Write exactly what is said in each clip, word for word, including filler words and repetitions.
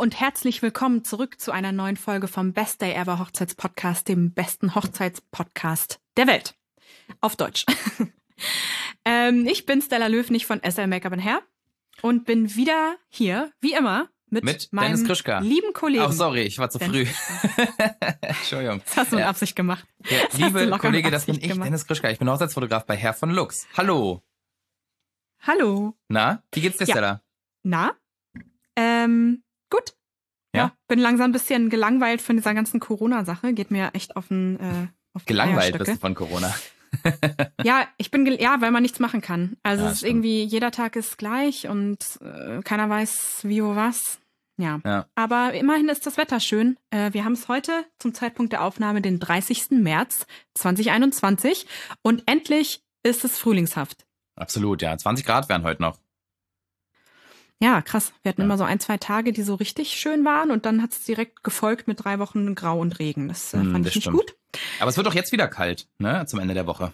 und herzlich willkommen zurück zu einer neuen Folge vom Best Day Ever Hochzeitspodcast, dem besten Hochzeitspodcast der Welt. Auf Deutsch. ähm, ich bin Stella Löfnig von S L Make-up and Hair und bin wieder hier, wie immer, mit, mit meinem Dennis Krischka. lieben Kollegen. Oh, sorry, ich war zu Dennis früh. Entschuldigung. Das hast du mit Ja. Absicht gemacht. Der Das liebe hast du locker Kollege, mit das bin Absicht ich, gemacht. Dennis Krischka. Ich bin Hochzeitsfotograf bei Hair von Lux. Hallo. Hallo. Na, wie geht's dir, Ja. Stella? Na? Ähm, gut. Ja? Ja, bin langsam ein bisschen gelangweilt von dieser ganzen Corona-Sache. Geht mir echt auf den äh, auf die Gelangweilt bist Eierstöcke. du von Corona. Ja, ich bin, gel- ja, weil man nichts machen kann. Also Ja, es ist stimmt. irgendwie, jeder Tag ist gleich und äh, keiner weiß wie, wo, was. Ja. Ja. Aber immerhin ist das Wetter schön. Äh, wir haben es heute zum Zeitpunkt der Aufnahme den dreißigsten März zweitausendeinundzwanzig und endlich ist es frühlingshaft. Absolut, ja. zwanzig Grad wären heute noch. Ja, krass. Wir hatten Ja. immer so ein, zwei Tage, die so richtig schön waren und dann hat es direkt gefolgt mit drei Wochen Grau und Regen. Das äh, Hm, fand das ich nicht stimmt. gut. Aber es wird doch jetzt wieder kalt, ne? Zum Ende der Woche.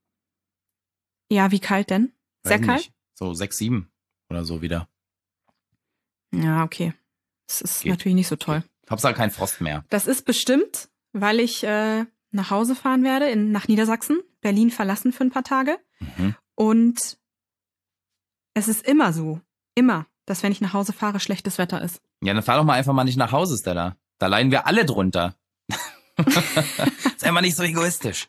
Ja, wie kalt denn? Sehr Weiß kalt? nicht. So sechs, sieben oder so wieder. Ja, okay. Das ist Geht. natürlich nicht so toll. Hauptsache kein Frost mehr. Das ist bestimmt, weil ich äh, nach Hause fahren werde, in, nach Niedersachsen, Berlin verlassen für ein paar Tage. Mhm. Und es ist immer so, immer, dass wenn ich nach Hause fahre, schlechtes Wetter ist. Ja, dann fahr doch mal einfach mal nicht nach Hause, Stella. Da leiden wir alle drunter. Sei mal nicht so egoistisch.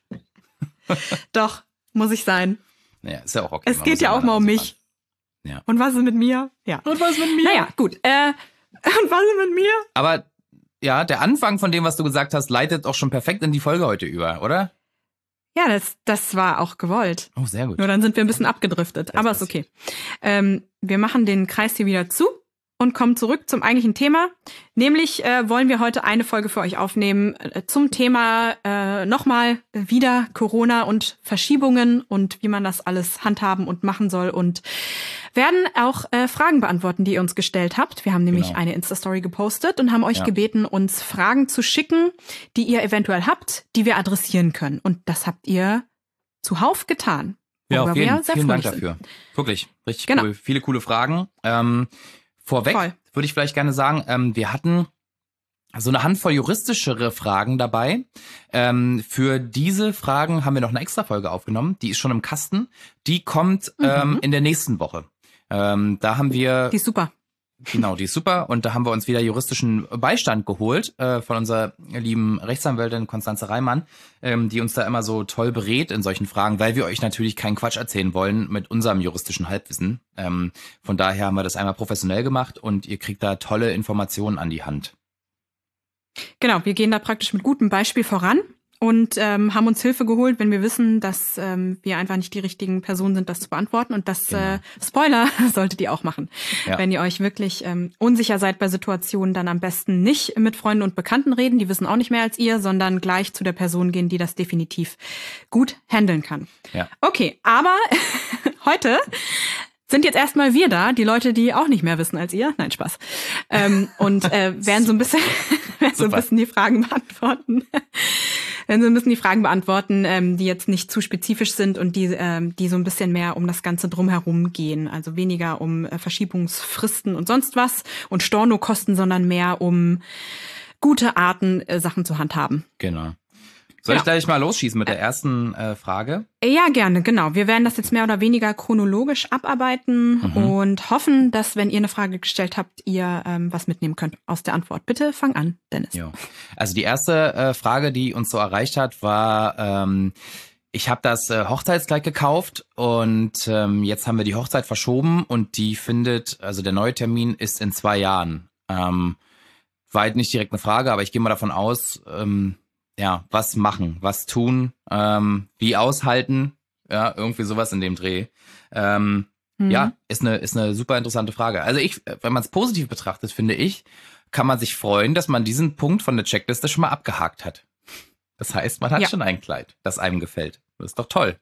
Doch, muss ich sein. Ja, ist ja auch okay. Es Man geht muss ja auch nach mal um Hause mich. Ja. Und was ist mit mir? Ja. fahren. Und was mit mir? Naja, gut. Äh, und was ist mit mir? Aber ja, der Anfang von dem, was du gesagt hast, leitet auch schon perfekt in die Folge heute über, oder? Ja, das, das war auch gewollt. Oh, sehr gut. Nur dann sind wir ein bisschen abgedriftet. Das Aber ist okay. Ähm, wir machen den Kreis hier wieder zu und kommen zurück zum eigentlichen Thema. Nämlich äh, wollen wir heute eine Folge für euch aufnehmen äh, zum Thema äh, nochmal wieder Corona und Verschiebungen und wie man das alles handhaben und machen soll. Und werden auch äh, Fragen beantworten, die ihr uns gestellt habt. Wir haben nämlich Genau. eine Insta-Story gepostet und haben euch Ja. gebeten, uns Fragen zu schicken, die ihr eventuell habt, die wir adressieren können. Und das habt ihr zuhauf getan. Ja, worüber auf wir jeden sehr Vielen Dank fröhlich sind. dafür. Wirklich, richtig Genau. cool. Viele coole Fragen. Ähm, vorweg Voll. würde ich vielleicht gerne sagen, ähm, wir hatten so eine Handvoll juristischere Fragen dabei. Ähm, für diese Fragen haben wir noch eine extra Folge aufgenommen. Die ist schon im Kasten. Die kommt ähm, Mhm. in der nächsten Woche. Ähm, da haben wir Die ist super. Genau, die ist super. Und da haben wir uns wieder juristischen Beistand geholt äh, von unserer lieben Rechtsanwältin Konstanze Reimann, ähm, die uns da immer so toll berät in solchen Fragen, weil wir euch natürlich keinen Quatsch erzählen wollen mit unserem juristischen Halbwissen. Ähm, von daher haben wir das einmal professionell gemacht und ihr kriegt da tolle Informationen an die Hand. Genau, wir gehen da praktisch mit gutem Beispiel voran und ähm, haben uns Hilfe geholt, wenn wir wissen, dass ähm, wir einfach nicht die richtigen Personen sind, das zu beantworten. Und das Genau. äh, Spoiler solltet ihr auch machen. Ja. Wenn ihr euch wirklich ähm, unsicher seid bei Situationen, dann am besten nicht mit Freunden und Bekannten reden, die wissen auch nicht mehr als ihr, sondern gleich zu der Person gehen, die das definitiv gut handeln kann. Ja. Okay, aber heute sind jetzt erstmal wir da, die Leute, die auch nicht mehr wissen als ihr. Nein, Spaß. Ähm, und äh, werden so ein bisschen, werden so ein Super. bisschen die Fragen beantworten. werden so ein bisschen die Fragen beantworten, ähm, die jetzt nicht zu spezifisch sind und die, ähm, die so ein bisschen mehr um das Ganze drumherum gehen. Also weniger um äh, Verschiebungsfristen und sonst was und Stornokosten, sondern mehr um gute Arten, äh, Sachen zu handhaben. Genau. Soll ich Genau. gleich mal losschießen mit der ersten äh, Frage? Ja, gerne, genau. Wir werden das jetzt mehr oder weniger chronologisch abarbeiten Mhm. und hoffen, dass, wenn ihr eine Frage gestellt habt, ihr ähm, was mitnehmen könnt aus der Antwort. Bitte fang an, Dennis. Jo. Also die erste äh, Frage, die uns so erreicht hat, war, ähm, ich habe das äh, Hochzeitskleid gekauft und ähm, jetzt haben wir die Hochzeit verschoben und die findet, also der neue Termin ist in zwei Jahren. Ähm, war halt nicht direkt eine Frage, aber ich gehe mal davon aus, ähm, ja, was machen, was tun, ähm, wie aushalten, ja, irgendwie sowas in dem Dreh. Ähm, Mhm. Ja, ist eine, ist eine super interessante Frage. Also ich, wenn man es positiv betrachtet, finde ich, kann man sich freuen, dass man diesen Punkt von der Checkliste schon mal abgehakt hat. Das heißt, man hat Ja. schon ein Kleid, das einem gefällt. Das ist doch toll.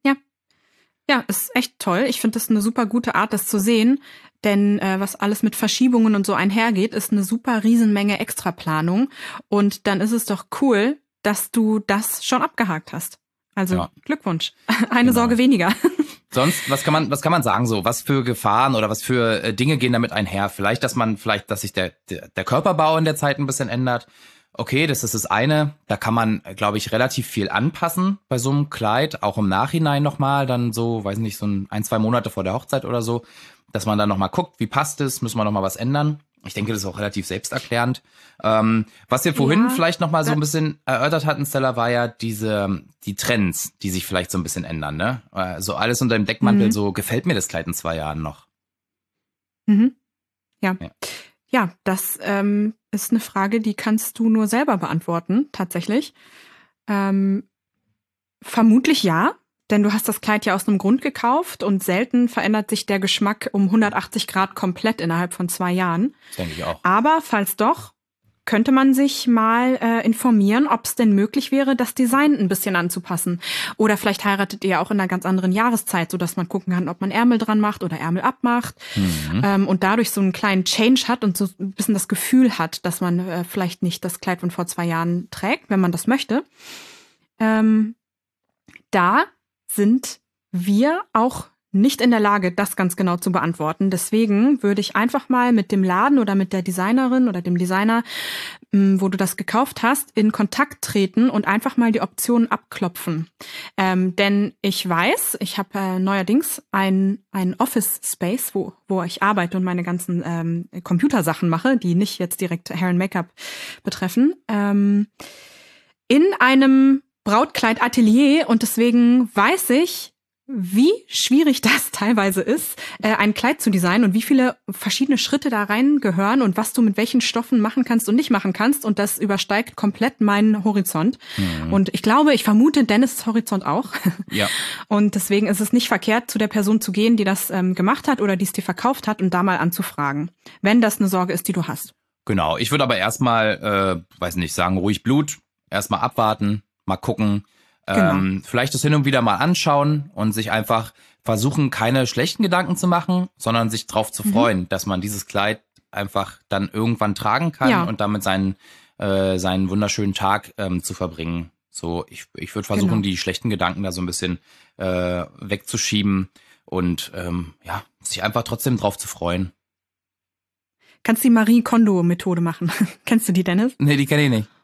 Ja, ist echt toll. Ich finde das eine super gute Art, das zu sehen. Denn äh, was alles mit Verschiebungen und so einhergeht, ist eine super Riesenmenge Extraplanung. Und dann ist es doch cool, dass du das schon abgehakt hast. Also Ja. Glückwunsch. Eine Genau. Sorge weniger. Sonst, was kann man, was kann man sagen so? Was für Gefahren oder was für äh, Dinge gehen damit einher? Vielleicht, dass man, vielleicht, dass sich der, der, der Körperbau in der Zeit ein bisschen ändert. Okay, das ist das eine. Da kann man, glaube ich, relativ viel anpassen bei so einem Kleid, auch im Nachhinein nochmal, dann so, weiß nicht, so ein, ein, zwei Monate vor der Hochzeit oder so, dass man dann nochmal guckt, wie passt es, müssen wir nochmal was ändern. Ich denke, das ist auch relativ selbsterklärend. Ähm, was wir vorhin Ja, vielleicht nochmal so ein bisschen erörtert hatten, Stella, war ja diese, die Trends, die sich vielleicht so ein bisschen ändern, ne? Äh, so alles unter dem Deckmantel, Mhm. so gefällt mir das Kleid in zwei Jahren noch. Mhm. Ja. Ja. Ja, das ähm, ist eine Frage, die kannst du nur selber beantworten, tatsächlich. Ähm, vermutlich ja, denn du hast das Kleid ja aus einem Grund gekauft und selten verändert sich der Geschmack um hundertachtzig Grad komplett innerhalb von zwei Jahren. Das denke ich auch. Aber falls doch, könnte man sich mal äh, informieren, ob es denn möglich wäre, das Design ein bisschen anzupassen. Oder vielleicht heiratet ihr auch in einer ganz anderen Jahreszeit, sodass man gucken kann, ob man Ärmel dran macht oder Ärmel abmacht. Mhm. Ähm, und dadurch so einen kleinen Change hat und so ein bisschen das Gefühl hat, dass man äh, vielleicht nicht das Kleid von vor zwei Jahren trägt, wenn man das möchte. Ähm, da sind wir auch nicht in der Lage, das ganz genau zu beantworten. Deswegen würde ich einfach mal mit dem Laden oder mit der Designerin oder dem Designer, wo du das gekauft hast, in Kontakt treten und einfach mal die Optionen abklopfen. Ähm, denn ich weiß, ich habe äh, neuerdings ein, ein Office Space, wo, wo ich arbeite und meine ganzen ähm, Computersachen mache, die nicht jetzt direkt Hair and Make-up betreffen, ähm, in einem Brautkleidatelier, und deswegen weiß ich, wie schwierig das teilweise ist, äh, ein Kleid zu designen und wie viele verschiedene Schritte da reingehören und was du mit welchen Stoffen machen kannst und nicht machen kannst. Und das übersteigt komplett meinen Horizont. Mhm. Und ich glaube, ich vermute Dennis' Horizont auch. Ja. Und deswegen ist es nicht verkehrt, zu der Person zu gehen, die das ähm, gemacht hat oder die es dir verkauft hat und da mal anzufragen, wenn das eine Sorge ist, die du hast. Genau. Ich würde aber erstmal, äh, weiß nicht, sagen, ruhig Blut, erstmal abwarten, mal gucken. Genau. Ähm, vielleicht das hin und wieder mal anschauen und sich einfach versuchen, keine schlechten Gedanken zu machen, sondern sich drauf zu freuen, mhm. dass man dieses Kleid einfach dann irgendwann tragen kann ja. und damit seinen, äh, seinen wunderschönen Tag ähm, zu verbringen. So, ich, ich würde versuchen, genau. die schlechten Gedanken da so ein bisschen äh, wegzuschieben und ähm, ja, sich einfach trotzdem drauf zu freuen. Kannst du die Marie Kondo-Methode machen? Kennst du die, Dennis? Nee, die kenne ich nicht.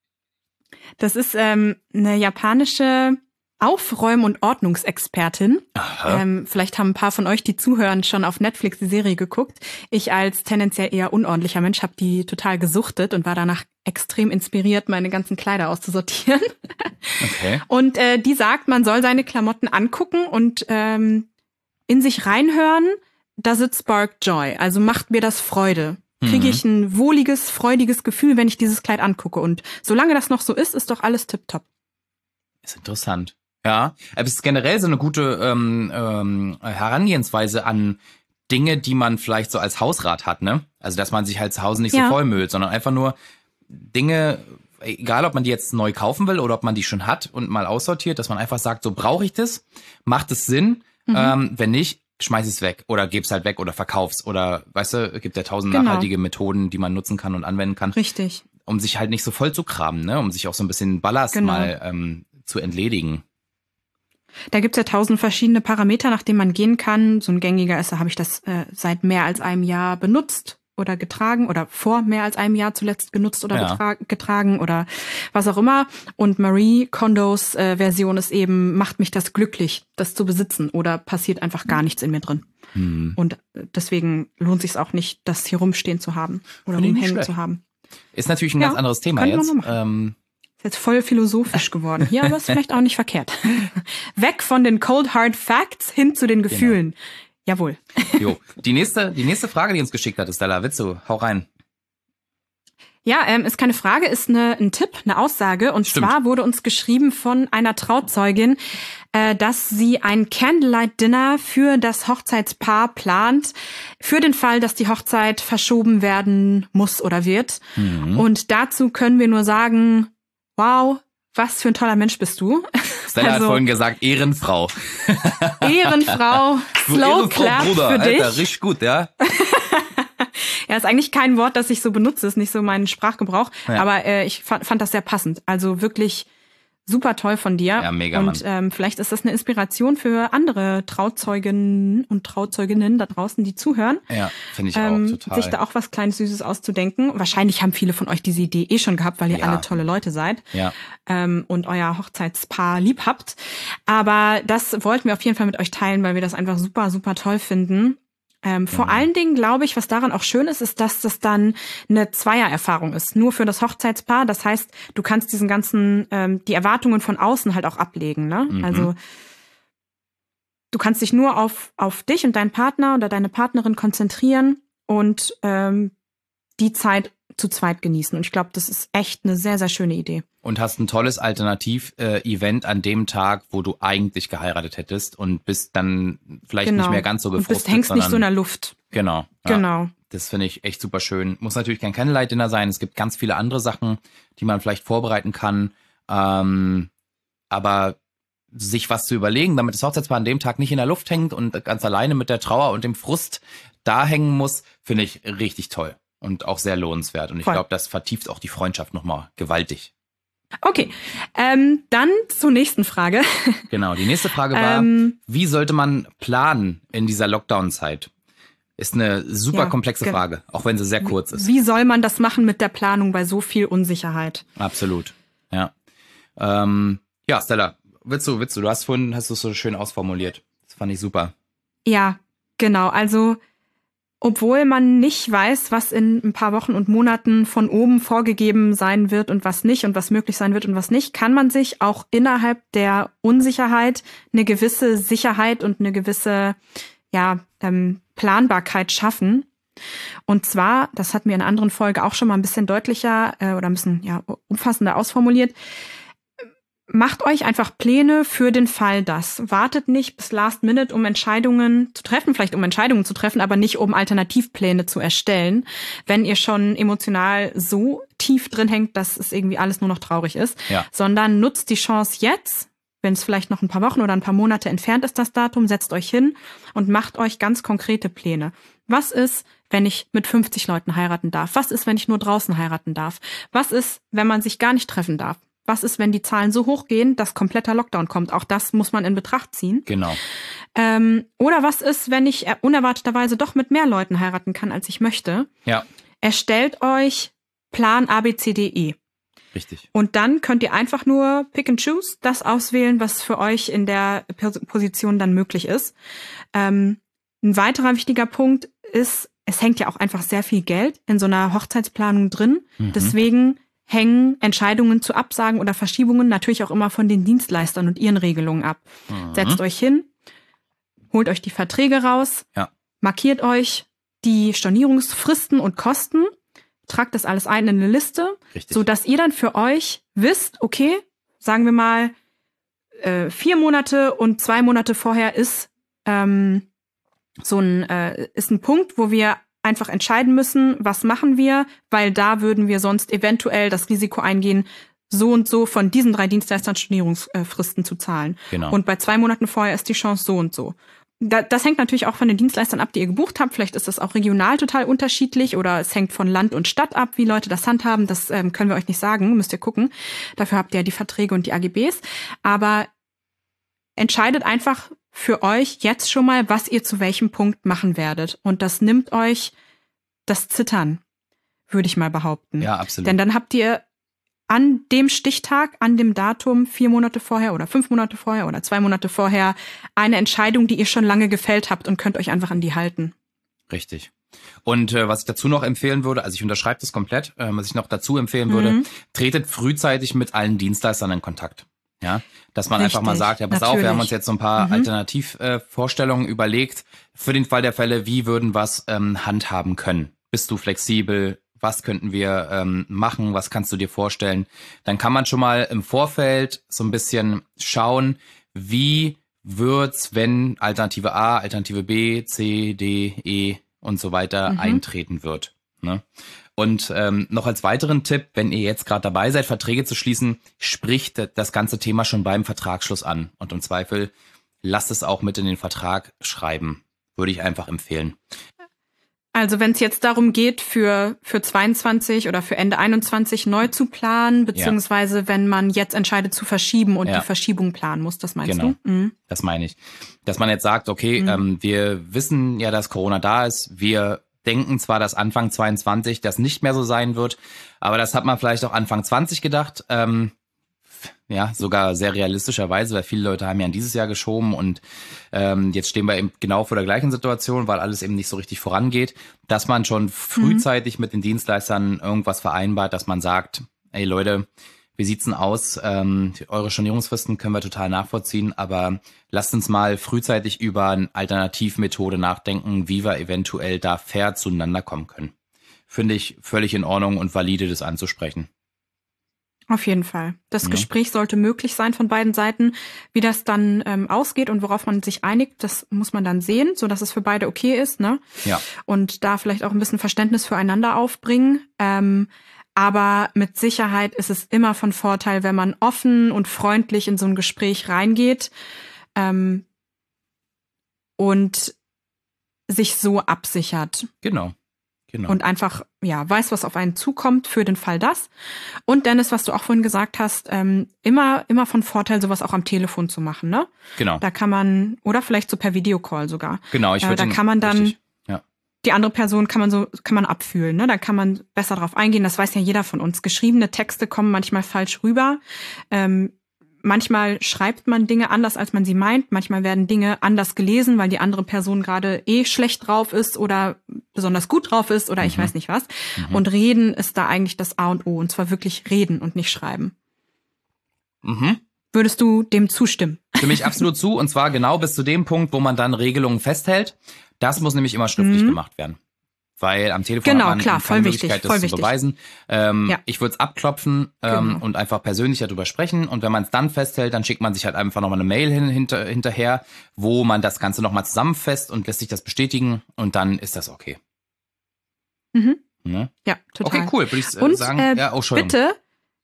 Das ist ähm, eine japanische Aufräum- und Ordnungsexpertin. Ähm, vielleicht haben ein paar von euch, die zuhören, schon auf Netflix die Serie geguckt. Ich als tendenziell eher unordentlicher Mensch habe die total gesuchtet und war danach extrem inspiriert, meine ganzen Kleider auszusortieren. Okay. Und äh, die sagt, man soll seine Klamotten angucken und ähm, in sich reinhören. Does it spark joy? Also macht mir das Freude? Kriege ich ein wohliges, freudiges Gefühl, wenn ich dieses Kleid angucke. Und solange das noch so ist, ist doch alles tipptopp. Ist interessant. Ja, aber es ist generell so eine gute ähm, ähm, Herangehensweise an Dinge, die man vielleicht so als Hausrat hat, ne? Also, dass man sich halt zu Hause nicht ja. so vollmüllt, sondern einfach nur Dinge, egal ob man die jetzt neu kaufen will oder ob man die schon hat und mal aussortiert, dass man einfach sagt, so brauche ich das? Macht es Sinn? Mhm. Ähm, wenn nicht, schmeiß es weg oder geb's halt weg oder verkauf's oder, weißt du, es gibt ja tausend genau. nachhaltige Methoden, die man nutzen kann und anwenden kann. Richtig. Um sich halt nicht so voll zu kramen, ne? Um sich auch so ein bisschen Ballast genau. mal ähm, zu entledigen. Da gibt's ja tausend verschiedene Parameter, nach denen man gehen kann. So ein gängiger ist, da habe ich das äh, seit mehr als einem Jahr benutzt oder getragen oder vor mehr als einem Jahr zuletzt genutzt oder ja. getra- getragen oder was auch immer. Und Marie Kondos äh, Version ist eben, macht mich das glücklich, das zu besitzen oder passiert einfach gar nichts in mir drin. Hm. Und deswegen lohnt sich auch nicht, das hier rumstehen zu haben oder rumhängen zu haben. Ist natürlich ein ja, ganz anderes Thema jetzt. Ähm, ist jetzt voll philosophisch geworden hier, aber ist vielleicht auch nicht verkehrt. Weg von den Cold Hard Facts hin zu den Gefühlen. Genau. Jawohl. Jo. Die nächste, die nächste Frage, die uns geschickt hat, ist Stella Witzu. Hau rein. Ja, ähm, ist keine Frage, ist eine, ein Tipp, eine Aussage. Und Stimmt. zwar wurde uns geschrieben von einer Trauzeugin, äh, dass sie ein Candlelight-Dinner für das Hochzeitspaar plant, für den Fall, dass die Hochzeit verschoben werden muss oder wird. Mhm. Und dazu können wir nur sagen, wow, was für ein toller Mensch bist du. Stella also, hat vorhin gesagt, Ehrenfrau. Ehrenfrau, Slow Clap Bruder, für dich. Alter, richtig gut, ja. Ja, ist eigentlich kein Wort, das ich so benutze, ist nicht so mein Sprachgebrauch, ja. aber äh, ich fand, fand das sehr passend. Also wirklich super toll von dir. Ja, mega, und ähm, vielleicht ist das eine Inspiration für andere Trauzeuginnen und Trauzeuginnen da draußen, die zuhören. Ja, finde ich ähm, auch total. Sich da auch was Kleines, Süßes auszudenken. Wahrscheinlich haben viele von euch diese Idee eh schon gehabt, weil ihr Ja. alle tolle Leute seid Ja. ähm, und euer Hochzeitspaar lieb habt. Aber das wollten wir auf jeden Fall mit euch teilen, weil wir das einfach super, super toll finden. Ähm, vor Genau. allen Dingen glaube ich, was daran auch schön ist, ist, dass das dann eine Zweiererfahrung ist, nur für das Hochzeitspaar. Das heißt, du kannst diesen ganzen, ähm, die Erwartungen von außen halt auch ablegen, ne? Mhm. Also du kannst dich nur auf, auf dich und deinen Partner oder deine Partnerin konzentrieren und ähm, die Zeit zu zweit genießen. Und ich glaube, das ist echt eine sehr, sehr schöne Idee. Und hast ein tolles Alternativ-Event an dem Tag, wo du eigentlich geheiratet hättest und bist dann vielleicht Genau. nicht mehr ganz so Und befruchtet. bist, hängst nicht sondern, so in der Luft. Genau. Ja. Genau. Das finde ich echt super schön. Muss natürlich kein Candlelight-Dinner sein. Es gibt ganz viele andere Sachen, die man vielleicht vorbereiten kann. Ähm, aber sich was zu überlegen, damit das Hochzeitspaar an dem Tag nicht in der Luft hängt und ganz alleine mit der Trauer und dem Frust da hängen muss, finde ich richtig toll und auch sehr lohnenswert. Und ich Voll. glaube, das vertieft auch die Freundschaft nochmal gewaltig. Okay, ähm, dann zur nächsten Frage. Genau, die nächste Frage war, Ähm, wie sollte man planen in dieser Lockdown-Zeit? Ist eine super Ja, komplexe ge- Frage, auch wenn sie sehr kurz ist. Wie soll man das machen mit der Planung bei so viel Unsicherheit? Absolut, ja. Ähm, ja, Stella, willst du, willst du, du hast vorhin, hast du es so schön ausformuliert. Das fand ich super. Ja, genau. Also, obwohl man nicht weiß, was in ein paar Wochen und Monaten von oben vorgegeben sein wird und was nicht und was möglich sein wird und was nicht, kann man sich auch innerhalb der Unsicherheit eine gewisse Sicherheit und eine gewisse, ja, ähm, Planbarkeit schaffen. Und zwar, das hatten wir in einer anderen Folge auch schon mal ein bisschen deutlicher äh, oder ein bisschen ja, umfassender ausformuliert, macht euch einfach Pläne für den Fall, dass. Wartet nicht bis Last Minute, um Entscheidungen zu treffen, vielleicht um Entscheidungen zu treffen, aber nicht um Alternativpläne zu erstellen, wenn ihr schon emotional so tief drin hängt, dass es irgendwie alles nur noch traurig ist, Ja. sondern nutzt die Chance jetzt, wenn es vielleicht noch ein paar Wochen oder ein paar Monate entfernt ist, das Datum, setzt euch hin und macht euch ganz konkrete Pläne. Was ist, wenn ich mit fünfzig Leuten heiraten darf? Was ist, wenn ich nur draußen heiraten darf? Was ist, wenn man sich gar nicht treffen darf? Was ist, wenn die Zahlen so hoch gehen, dass kompletter Lockdown kommt? Auch das muss man in Betracht ziehen. Genau. Ähm, oder was ist, wenn ich unerwarteterweise doch mit mehr Leuten heiraten kann, als ich möchte? Ja, Erstellt euch Plan A, B, C, D, E. richtig. Und dann könnt ihr einfach nur pick and choose, das auswählen, was für euch in der Pos- Position dann möglich ist. Ähm, ein weiterer wichtiger Punkt ist, es hängt ja auch einfach sehr viel Geld in so einer Hochzeitsplanung drin. Mhm. Deswegen hängen Entscheidungen zu Absagen oder Verschiebungen natürlich auch immer von den Dienstleistern und ihren Regelungen ab. Mhm. Setzt euch hin, holt euch die Verträge raus, Ja. markiert euch die Stornierungsfristen und Kosten, tragt das alles ein in eine Liste, Richtig. so dass ihr dann für euch wisst, okay, sagen wir mal, äh, vier Monate und zwei Monate vorher ist ähm, so ein äh, ist ein Punkt, wo wir einfach entscheiden müssen, was machen wir, weil da würden wir sonst eventuell das Risiko eingehen, so und so von diesen drei Dienstleistern Stornierungsfristen zu zahlen. Genau. Und bei zwei Monaten vorher ist die Chance so und so. Da, das hängt natürlich auch von den Dienstleistern ab, die ihr gebucht habt. Vielleicht ist das auch regional total unterschiedlich oder es hängt von Land und Stadt ab, wie Leute das handhaben. Das ähm, können wir euch nicht sagen, müsst ihr gucken. Dafür habt ihr ja die Verträge und die A G Bs. Aber entscheidet einfach für euch jetzt schon mal, was ihr zu welchem Punkt machen werdet. Und das nimmt euch das Zittern, würde ich mal behaupten. Ja, absolut. Denn dann habt ihr an dem Stichtag, an dem Datum, vier Monate vorher oder fünf Monate vorher oder zwei Monate vorher eine Entscheidung, die ihr schon lange gefällt habt und könnt euch einfach an die halten. Richtig. Und äh, was ich dazu noch empfehlen würde, also ich unterschreibe das komplett, äh, was ich noch dazu empfehlen würde, Mhm. tretet frühzeitig mit allen Dienstleistern in Kontakt. Ja, dass man Richtig, einfach mal sagt, ja, pass auf, wir haben natürlich. uns jetzt so ein paar Mhm. Alternativvorstellungen äh, Vorstellungen überlegt, für den Fall der Fälle, wie würden wir es ähm, handhaben können? Bist du flexibel? Was könnten wir ähm, machen? Was kannst du dir vorstellen? Dann kann man schon mal im Vorfeld so ein bisschen schauen, wie wird's, wenn Alternative A, Alternative B, C, D, E und so weiter Mhm. eintreten wird. Ne? Und ähm, noch als weiteren Tipp, wenn ihr jetzt gerade dabei seid, Verträge zu schließen, spricht das ganze Thema schon beim Vertragsschluss an. Und im Zweifel lasst es auch mit in den Vertrag schreiben. Würde ich einfach empfehlen. Also wenn es jetzt darum geht, für für zweiundzwanzig oder für Ende einundzwanzig neu zu planen, beziehungsweise ja. wenn man jetzt entscheidet zu verschieben und ja. die Verschiebung planen muss, das meinst genau. du? Mhm. Das meine ich. Dass man jetzt sagt, okay, mhm. ähm, wir wissen ja, dass Corona da ist, wir denken zwar, dass Anfang zweiundzwanzig das nicht mehr so sein wird, aber das hat man vielleicht auch Anfang zwanzig gedacht. Ähm, ja, sogar sehr realistischerweise, weil viele Leute haben ja an dieses Jahr geschoben und ähm, jetzt stehen wir eben genau vor der gleichen Situation, weil alles eben nicht so richtig vorangeht, dass man schon frühzeitig mhm. mit den Dienstleistern irgendwas vereinbart, dass man sagt, ey Leute, wie sieht's denn aus? Ähm, eure Stornierungsfristen können wir total nachvollziehen, aber lasst uns mal frühzeitig über eine Alternativmethode nachdenken, wie wir eventuell da fair zueinander kommen können. Finde ich völlig in Ordnung und valide, das anzusprechen. Auf jeden Fall. Das ja. Gespräch sollte möglich sein von beiden Seiten. Wie das dann ähm, ausgeht und worauf man sich einigt, das muss man dann sehen, so dass es für beide okay ist, ne? Ja. Und da vielleicht auch ein bisschen Verständnis füreinander aufbringen. Ähm, aber mit Sicherheit ist es immer von Vorteil, wenn man offen und freundlich in so ein Gespräch reingeht ähm, und sich so absichert. Genau. Genau. Und einfach, ja, weiß, was auf einen zukommt für den Fall das. Und Dennis, was du auch vorhin gesagt hast, ähm, immer, immer von Vorteil, sowas auch am Telefon zu machen, ne? Genau. Da kann man, oder vielleicht so per Videocall sogar. Genau, ich würde äh, Da kann man dann, richtig, ja. die andere Person kann man so, kann man abfühlen, ne? Da kann man besser drauf eingehen. Das weiß ja jeder von uns. Geschriebene Texte kommen manchmal falsch rüber. Ähm, Manchmal schreibt man Dinge anders, als man sie meint. Manchmal werden Dinge anders gelesen, weil die andere Person gerade eh schlecht drauf ist oder besonders gut drauf ist oder ich mhm. weiß nicht was. Mhm. Und reden ist da eigentlich das A und O. Und zwar wirklich reden und nicht schreiben. Mhm. Würdest du dem zustimmen? Stimme ich absolut zu. Und zwar genau bis zu dem Punkt, wo man dann Regelungen festhält. Das muss nämlich immer schriftlich mhm. gemacht werden. Weil am Telefon genau, hat man klar, keine voll Möglichkeit, wichtig, das voll zu wichtig. beweisen. Ähm, ja. Ich würde es abklopfen ähm, genau. und einfach persönlich darüber sprechen. Und wenn man es dann festhält, dann schickt man sich halt einfach nochmal eine Mail hin, hinter, hinterher, wo man das Ganze nochmal zusammenfasst und lässt sich das bestätigen. Und dann ist das okay. Mhm. Ne? Ja, total. Okay, cool, würde ich und, sagen. Äh, ja, oh, bitte,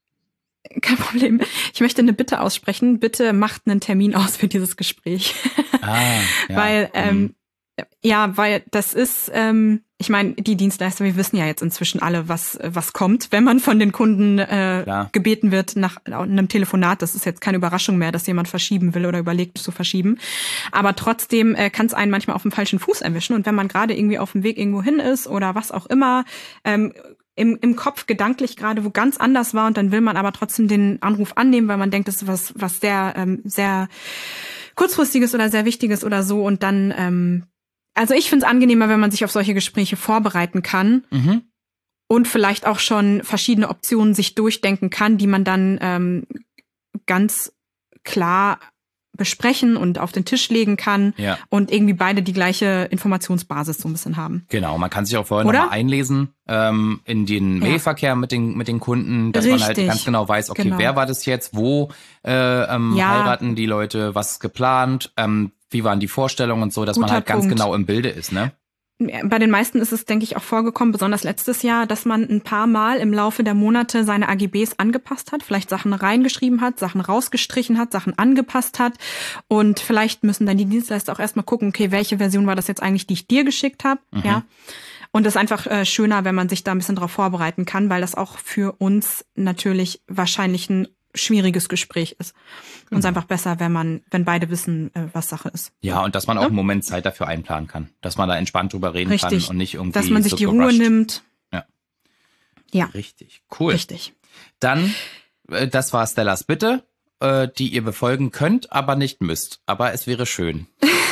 kein Problem. Ich möchte eine Bitte aussprechen. Bitte macht einen Termin aus für dieses Gespräch. Ah, ja. Weil, ähm, mhm. ja, weil das ist, ähm, ich meine, die Dienstleister, wir wissen ja jetzt inzwischen alle, was was kommt, wenn man von den Kunden äh, gebeten wird nach einem Telefonat. Das ist jetzt keine Überraschung mehr, dass jemand verschieben will oder überlegt zu verschieben. Aber trotzdem äh, kann es einen manchmal auf dem falschen Fuß erwischen. Und wenn man gerade irgendwie auf dem Weg irgendwo hin ist oder was auch immer, ähm, im, im Kopf gedanklich gerade wo ganz anders war und dann will man aber trotzdem den Anruf annehmen, weil man denkt, das ist was, was sehr, ähm, sehr kurzfristiges oder sehr wichtiges oder so und dann ähm, Also ich finde es angenehmer, wenn man sich auf solche Gespräche vorbereiten kann mhm. und vielleicht auch schon verschiedene Optionen sich durchdenken kann, die man dann ähm, ganz klar besprechen und auf den Tisch legen kann ja. und irgendwie beide die gleiche Informationsbasis so ein bisschen haben. Genau, man kann sich auch vorher nochmal einlesen ähm, in den ja. Mailverkehr mit den mit den Kunden, dass Richtig. man halt ganz genau weiß, okay, genau. wer war das jetzt, wo äh, ähm, ja. heiraten die Leute, was ist geplant, ähm, wie waren die Vorstellungen und so, dass Guter man halt ganz Punkt. genau im Bilde ist, ne? Bei den meisten ist es, denke ich, auch vorgekommen, besonders letztes Jahr, dass man ein paar Mal im Laufe der Monate seine A G Bs angepasst hat, vielleicht Sachen reingeschrieben hat, Sachen rausgestrichen hat, Sachen angepasst hat. Und vielleicht müssen dann die Dienstleister auch erstmal gucken, okay, welche Version war das jetzt eigentlich, die ich dir geschickt habe? Mhm. Ja. Und es ist einfach äh, schöner, wenn man sich da ein bisschen drauf vorbereiten kann, weil das auch für uns natürlich wahrscheinlich ein schwieriges Gespräch ist. Und es ist einfach besser, wenn man, wenn beide wissen, was Sache ist. Ja, und dass man auch einen Moment Zeit dafür einplanen kann. Dass man da entspannt drüber reden Richtig. kann und nicht irgendwie dass man sich so die gerusht. Ruhe nimmt. Ja. Ja. Richtig. Cool. Richtig. Dann, äh, das war Stellas Bitte, äh, die ihr befolgen könnt, aber nicht müsst. Aber es wäre schön.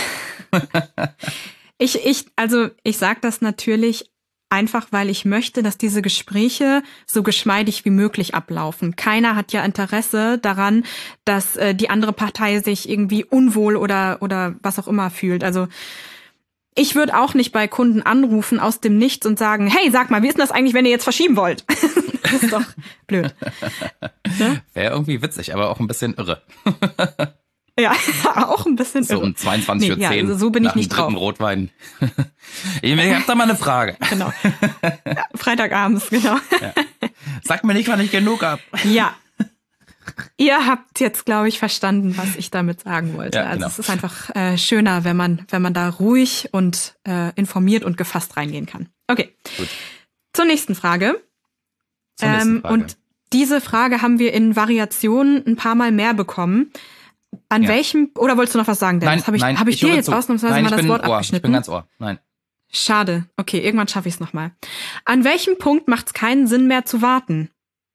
ich, ich, also, ich sag das natürlich einfach, weil ich möchte, dass diese Gespräche so geschmeidig wie möglich ablaufen. Keiner hat ja Interesse daran, dass äh, die andere Partei sich irgendwie unwohl oder oder was auch immer fühlt. Also ich würde auch nicht bei Kunden anrufen aus dem Nichts und sagen, hey, sag mal, wie ist denn das eigentlich, wenn ihr jetzt verschieben wollt? Das ist doch blöd. Ne? Wäre irgendwie witzig, aber auch ein bisschen irre. Ja, auch ein bisschen so irre. um zweiundzwanzig Uhr zehn nee, ja, also so bin nach ich nicht dem dritten drauf. Rotwein. Ich hab da mal eine Frage. Genau. Ja, Freitagabends, genau. Ja. Sag mir nicht, wann ich genug hab. Ja. Ihr habt jetzt, glaube ich, verstanden, was ich damit sagen wollte. Ja, also genau. es ist einfach äh, schöner, wenn man, wenn man da ruhig und äh, informiert und gefasst reingehen kann. Okay. Gut. Zur nächsten Frage. Zur nächsten ähm, Frage. Und diese Frage haben wir in Variationen ein paar Mal mehr bekommen. An ja. welchem, oder wolltest du noch was sagen, Dennis? Nein, Habe ich, nein, hab ich, ich dir jetzt zu. ausnahmsweise nein, mal das Wort Ohr. abgeschnitten? Ich bin ganz Ohr. Nein. Schade. Okay, irgendwann schaffe ich es nochmal. An welchem Punkt macht es keinen Sinn mehr zu warten?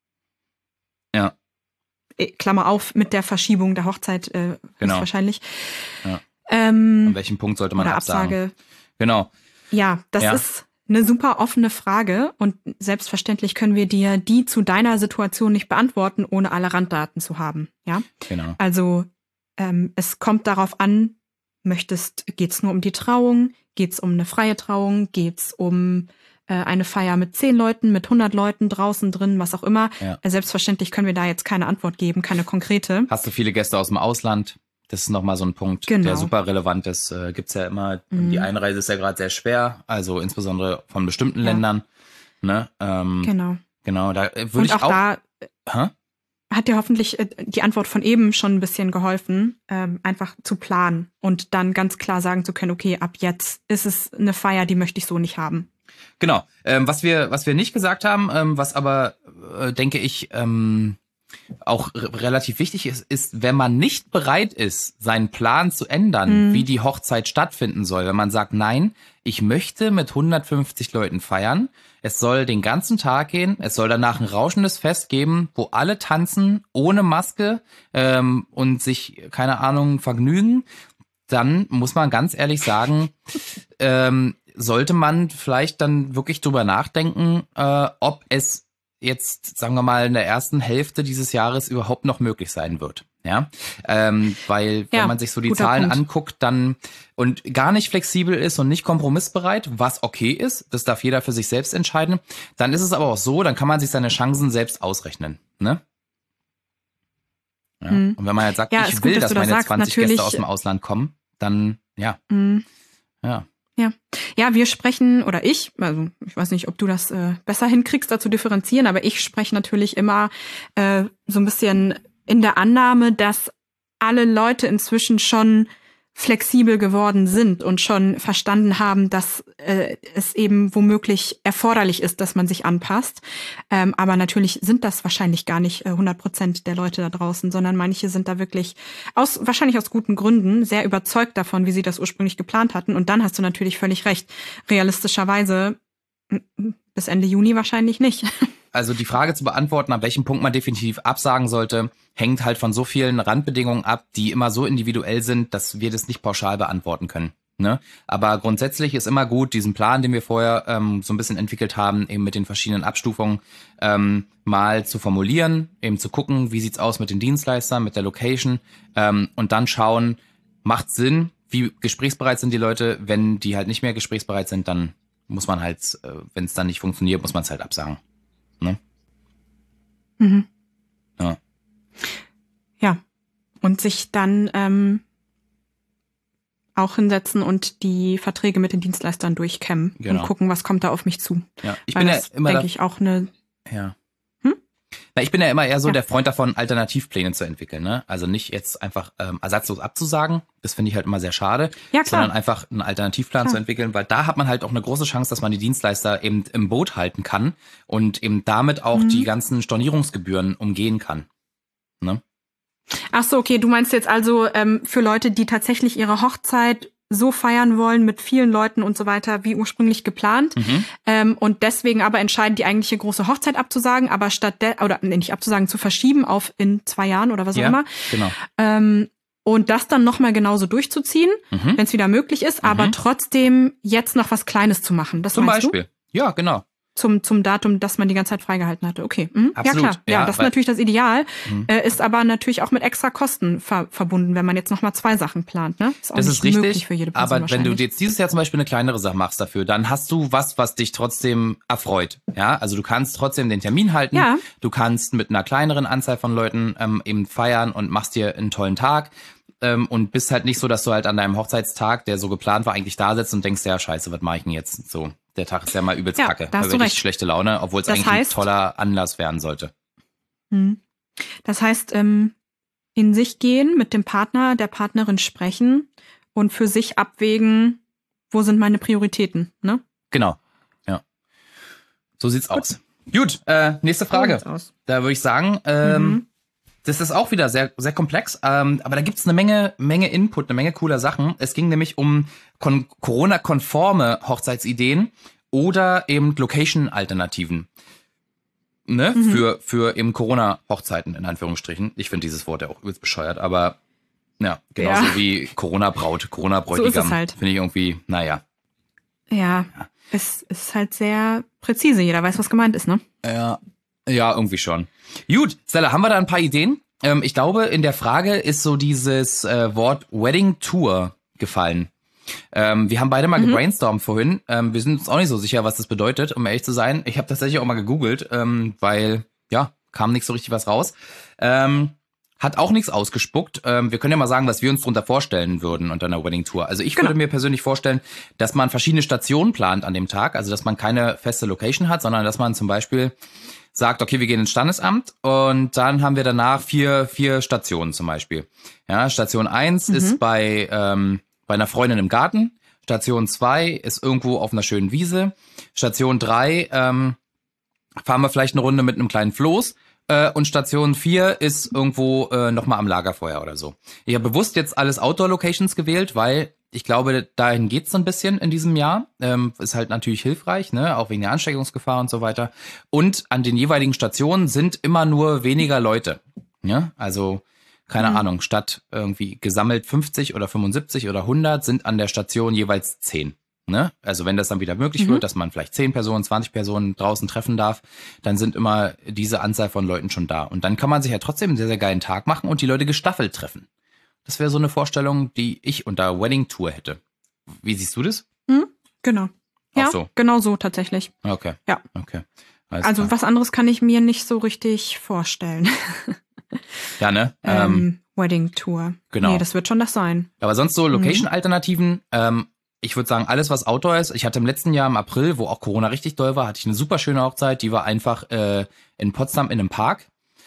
Ja. Klammer auf, mit der Verschiebung der Hochzeit äh, genau. wahrscheinlich. Ja. Ähm, An welchem Punkt sollte man oder absagen? Absage. Genau. Ja, das ja. ist eine super offene Frage und selbstverständlich können wir dir die zu deiner Situation nicht beantworten, ohne alle Randdaten zu haben. Ja, genau. Also ähm, es kommt darauf an, möchtest, geht's nur um die Trauung, geht's um eine freie Trauung, geht's um äh, eine Feier mit zehn Leuten, mit hundert Leuten draußen drin, was auch immer. Ja. Äh, selbstverständlich können wir da jetzt keine Antwort geben, keine konkrete. Hast du viele Gäste aus dem Ausland? Das ist nochmal so ein Punkt, genau. der super relevant ist. Äh, gibt's ja immer, mhm. die Einreise ist ja gerade sehr schwer, also insbesondere von bestimmten ja. Ländern. Ne? Ähm, genau. Genau, da würde ich auch. auch... Da Hä? hat dir hoffentlich äh, die Antwort von eben schon ein bisschen geholfen, ähm, einfach zu planen und dann ganz klar sagen zu können, okay, ab jetzt ist es eine Feier, die möchte ich so nicht haben. Genau. Ähm, was wir, was wir nicht gesagt haben, ähm, was aber, äh, denke ich, ähm, auch r- relativ wichtig ist, ist, wenn man nicht bereit ist, seinen Plan zu ändern, mhm. wie die Hochzeit stattfinden soll. Wenn man sagt, nein, ich möchte mit hundertfünfzig Leuten feiern, es soll den ganzen Tag gehen, es soll danach ein rauschendes Fest geben, wo alle tanzen, ohne Maske ähm, und sich, keine Ahnung, vergnügen, dann muss man ganz ehrlich sagen, ähm, sollte man vielleicht dann wirklich drüber nachdenken, äh, ob es jetzt, sagen wir mal, in der ersten Hälfte dieses Jahres überhaupt noch möglich sein wird. Ja, ähm, weil wenn ja, man sich so die Zahlen Punkt. anguckt, dann und gar nicht flexibel ist und nicht kompromissbereit, was okay ist, das darf jeder für sich selbst entscheiden, dann ist es aber auch so, dann kann man sich seine Chancen selbst ausrechnen. Ne? Ja. Hm. Und wenn man halt sagt, ja, ich gut, will, dass dass du meine das zwanzig sagst, Gäste aus dem Ausland kommen, dann ja. Hm. Ja. Ja, ja, wir sprechen, oder ich, also ich weiß nicht, ob du das äh, besser hinkriegst, da zu differenzieren, aber ich spreche natürlich immer äh, so ein bisschen in der Annahme, dass alle Leute inzwischen schon flexibel geworden sind und schon verstanden haben, dass äh, es eben womöglich erforderlich ist, dass man sich anpasst. Ähm, aber natürlich sind das wahrscheinlich gar nicht äh, hundert Prozent der Leute da draußen, sondern manche sind da wirklich aus wahrscheinlich aus guten Gründen sehr überzeugt davon, wie sie das ursprünglich geplant hatten. Und dann hast du natürlich völlig recht. Realistischerweise bis Ende Juni wahrscheinlich nicht. Also die Frage zu beantworten, ab welchem Punkt man definitiv absagen sollte, hängt halt von so vielen Randbedingungen ab, die immer so individuell sind, dass wir das nicht pauschal beantworten können. Ne? Aber grundsätzlich ist immer gut, diesen Plan, den wir vorher ähm, so ein bisschen entwickelt haben, eben mit den verschiedenen Abstufungen, ähm, mal zu formulieren, eben zu gucken, wie sieht's aus mit den Dienstleistern, mit der Location ähm, und dann schauen, macht Sinn, wie gesprächsbereit sind die Leute, wenn die halt nicht mehr gesprächsbereit sind, dann muss man halt, äh, wenn es dann nicht funktioniert, muss man es halt absagen. Ne? Mhm. Ja. Ja. Und sich dann ähm, auch hinsetzen und die Verträge mit den Dienstleistern durchkämmen genau. und gucken, was kommt da auf mich zu. Ja, ich Weil bin das, ja immer denke da, ich, auch eine. Ja. Hm? Na, ich bin ja immer eher so ja. der Freund davon, Alternativpläne zu entwickeln. Ne? Also nicht jetzt einfach ähm, ersatzlos abzusagen. Das finde ich halt immer sehr schade. Ja, klar. Sondern einfach einen Alternativplan klar. zu entwickeln, weil da hat man halt auch eine große Chance, dass man die Dienstleister eben im Boot halten kann und eben damit auch mhm. die ganzen Stornierungsgebühren umgehen kann. Ne? Ach so, okay. Du meinst jetzt also ähm, für Leute, die tatsächlich ihre Hochzeit so feiern wollen mit vielen Leuten und so weiter, wie ursprünglich geplant. Mhm. Ähm, und deswegen aber entscheiden, die eigentliche große Hochzeit abzusagen, aber statt der, oder nee, nicht abzusagen, zu verschieben auf in zwei Jahren oder was auch ja, immer. Genau. Ähm, und das dann nochmal genauso durchzuziehen, mhm. wenn es wieder möglich ist, mhm. aber trotzdem jetzt noch was Kleines zu machen. Das Zum meinst Beispiel. Du? Ja, genau. Zum, zum Datum, das man die ganze Zeit freigehalten hatte. Okay. Mhm. Absolut. Ja, klar. Ja, ja das ist natürlich das Ideal, mhm. äh, ist aber natürlich auch mit extra Kosten ver- verbunden, wenn man jetzt nochmal zwei Sachen plant. Ne? Ist auch das nicht ist richtig, möglich für jede Person aber wenn du jetzt dieses Jahr zum Beispiel eine kleinere Sache machst dafür, dann hast du was, was dich trotzdem erfreut. Ja, also du kannst trotzdem den Termin halten. Ja. Du kannst mit einer kleineren Anzahl von Leuten ähm, eben feiern und machst dir einen tollen Tag. Ähm, und bist halt nicht so, dass du halt an deinem Hochzeitstag, der so geplant war, eigentlich da sitzt und denkst, ja scheiße, was mache ich denn jetzt? So, der Tag ist ja mal übelst ja, kacke. Da hast da du richtig recht. schlechte Laune, obwohl es das eigentlich heißt, ein toller Anlass werden sollte. Das heißt, ähm, in sich gehen, mit dem Partner, der Partnerin sprechen und für sich abwägen, wo sind meine Prioritäten, ne? Genau, ja. So sieht's aus. Gut, äh, nächste Frage. So sieht's aus. Da würde ich sagen, ähm, Mhm. das ist auch wieder sehr, sehr komplex, ähm, aber da gibt's eine Menge, Menge Input, eine Menge cooler Sachen. Es ging nämlich um kon- Corona-konforme Hochzeitsideen oder eben Location-Alternativen. Ne? Mhm. Für, für eben Corona-Hochzeiten, in Anführungsstrichen. Ich finde dieses Wort ja auch übelst bescheuert, aber ja, genauso Ja. wie Corona-Braut, So Corona-Bräutigam. ist es halt. Finde ich irgendwie, naja. Ja, es ist halt sehr präzise. Jeder weiß, was gemeint ist, ne? Ja, ja, irgendwie schon. Gut, Stella, haben wir da ein paar Ideen? Ähm, ich glaube, in der Frage ist so dieses äh, Wort Wedding Tour gefallen. Ähm, wir haben beide mal Mhm. gebrainstormt vorhin. Ähm, wir sind uns auch nicht so sicher, was das bedeutet, um ehrlich zu sein. Ich habe tatsächlich auch mal gegoogelt, ähm, weil, ja, kam nicht so richtig was raus. Ähm, hat auch nichts ausgespuckt. Ähm, wir können ja mal sagen, was wir uns darunter vorstellen würden unter einer Wedding Tour. Also ich Genau. würde mir persönlich vorstellen, dass man verschiedene Stationen plant an dem Tag. Also dass man keine feste Location hat, sondern dass man zum Beispiel sagt, okay, wir gehen ins Standesamt und dann haben wir danach vier, vier Stationen zum Beispiel. Ja, Station eins Mhm. ist bei, ähm, bei einer Freundin im Garten. Station zwei ist irgendwo auf einer schönen Wiese. Station drei ähm, fahren wir vielleicht eine Runde mit einem kleinen Floß. Äh, und Station vier ist irgendwo äh, nochmal am Lagerfeuer oder so. Ich habe bewusst jetzt alles Outdoor-Locations gewählt, weil ich glaube, dahin geht's so ein bisschen in diesem Jahr. Ähm, ist halt natürlich hilfreich, ne, auch wegen der Ansteckungsgefahr und so weiter. Und an den jeweiligen Stationen sind immer nur weniger Leute. Ja, also keine Mhm. Ahnung, statt irgendwie gesammelt fünfzig oder fünfundsiebzig oder hundert sind an der Station jeweils zehn. Ne? Also wenn das dann wieder möglich Mhm. wird, dass man vielleicht zehn Personen, zwanzig Personen draußen treffen darf, dann sind immer diese Anzahl von Leuten schon da. Und dann kann man sich ja trotzdem einen sehr, sehr geilen Tag machen und die Leute gestaffelt treffen. Das wäre so eine Vorstellung, die ich unter Wedding Tour hätte. Wie siehst du das? Mhm. Genau. Ja, Auch so. genau so tatsächlich. Okay. Ja. Okay. Alles Also klar. was anderes kann ich mir nicht so richtig vorstellen. Ja, ne? Ähm, Ähm, Wedding Tour. genau. Nee, das wird schon das sein. aber sonst so Mhm. Location-Alternativen, ähm, ich würde sagen, alles, was Outdoor ist. Ich hatte im letzten Jahr im April, wo auch Corona richtig doll war, hatte ich eine super schöne Hochzeit. Die war einfach äh, in Potsdam in einem Park,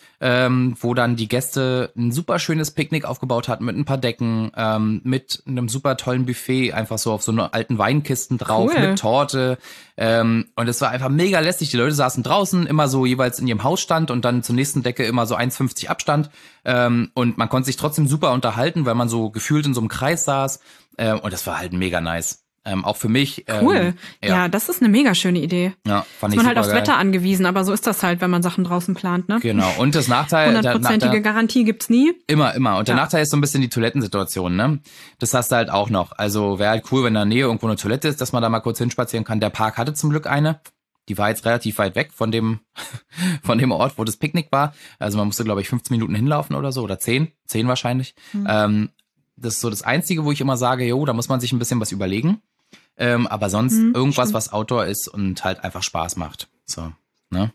ähm, wo dann die Gäste ein super schönes Picknick aufgebaut hatten mit ein paar Decken, ähm, mit einem super tollen Buffet, einfach so auf so einer alten Weinkisten drauf, Cool. mit Torte. Ähm, und es war einfach mega lästig. Die Leute saßen draußen, immer so jeweils in ihrem Hausstand und dann zur nächsten Decke immer so eins fünfzig Abstand. Ähm, und man konnte sich trotzdem super unterhalten, weil man so gefühlt in so einem Kreis saß. Ähm, und das war halt mega nice. Ähm, auch für mich. Cool. Ähm, ja. ja, das ist eine mega schöne Idee. ja, fand Ist ich man halt super aufs geil. Wetter angewiesen, aber so ist das halt, wenn man Sachen draußen plant, ne? Genau. Und das Nachteil, der, Hundertprozentige der, Garantie gibt's nie. immer, immer. Und der Ja. Nachteil ist so ein bisschen die Toilettensituation, ne? Das hast du halt auch noch. Also wäre halt cool, wenn in der Nähe irgendwo eine Toilette ist, dass man da mal kurz hinspazieren kann. Der Park hatte zum Glück eine. Die war jetzt relativ weit weg von dem, von dem Ort, wo das Picknick war. Also man musste, glaube ich, fünfzehn Minuten hinlaufen oder so. Oder zehn. zehn wahrscheinlich. Mhm. Ähm, das ist so das Einzige, wo ich immer sage, jo, da muss man sich ein bisschen was überlegen. Ähm, aber sonst Mhm, irgendwas, stimmt. was Outdoor ist und halt einfach Spaß macht. So, ne?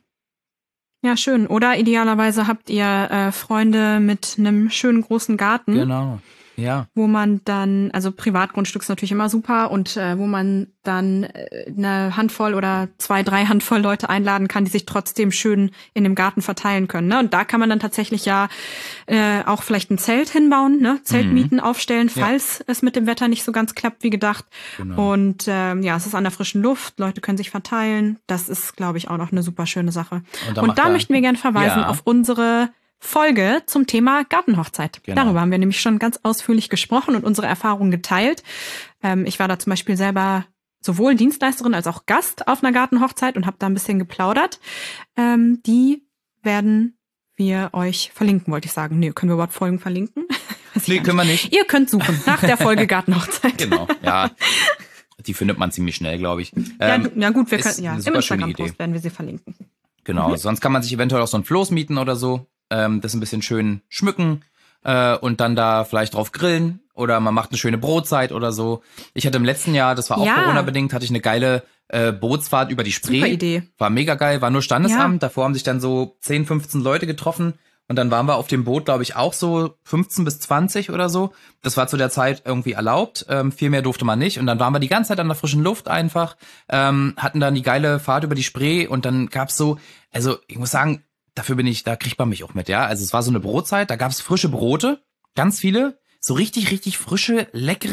Ja, schön. Oder idealerweise habt ihr äh, Freunde mit einem schönen großen Garten, Genau. Ja. wo man dann, also Privatgrundstück ist natürlich immer super und äh, wo man dann äh, eine Handvoll oder zwei, drei Handvoll Leute einladen kann, die sich trotzdem schön in dem Garten verteilen können. Ne? Und da kann man dann tatsächlich ja äh, auch vielleicht ein Zelt hinbauen, ne? Zeltmieten aufstellen, Ja. falls es mit dem Wetter nicht so ganz klappt wie gedacht. Genau. Und ähm, ja, es ist an der frischen Luft, Leute können sich verteilen. Das ist, glaube ich, auch noch eine super schöne Sache. Und da Und macht da er- möchten wir gerne verweisen Ja. auf unsere Folge zum Thema Gartenhochzeit. Genau. Darüber haben wir nämlich schon ganz ausführlich gesprochen und unsere Erfahrungen geteilt. Ähm, ich war da zum Beispiel selber sowohl Dienstleisterin als auch Gast auf einer Gartenhochzeit und habe da ein bisschen geplaudert. Ähm, die werden wir euch verlinken, wollte ich sagen. Nee, können wir überhaupt Folgen verlinken? Weiß ich Nee, gar können wir nicht. nicht. Ihr könnt suchen nach der Folge Gartenhochzeit. Genau, ja. Die findet man ziemlich schnell, glaube ich. Ja, Ähm, du- ja gut, wir ist können ja eine im super schöne Instagram-Post Idee. werden wir sie verlinken. Genau, Mhm. sonst kann man sich eventuell auch so ein Floß mieten oder so, ähm, das ein bisschen schön schmücken äh, und dann da vielleicht drauf grillen oder man macht eine schöne Brotzeit oder so. Ich hatte im letzten Jahr, das war auch Ja. Corona-bedingt, hatte ich eine geile äh, Bootsfahrt über die Spree. Super Idee. War mega geil, war nur Standesamt, davor haben sich dann so zehn, fünfzehn Leute getroffen und dann waren wir auf dem Boot, glaube ich, auch so fünfzehn bis zwanzig oder so. Das war zu der Zeit irgendwie erlaubt, ähm, viel mehr durfte man nicht und dann waren wir die ganze Zeit an der frischen Luft einfach, ähm, hatten dann die geile Fahrt über die Spree und dann gab's so, also ich muss sagen, dafür bin ich, da kriegt man mich auch mit, ja. Also es war so eine Brotzeit, da gab's frische Brote, ganz viele, so richtig, richtig frische, leckere,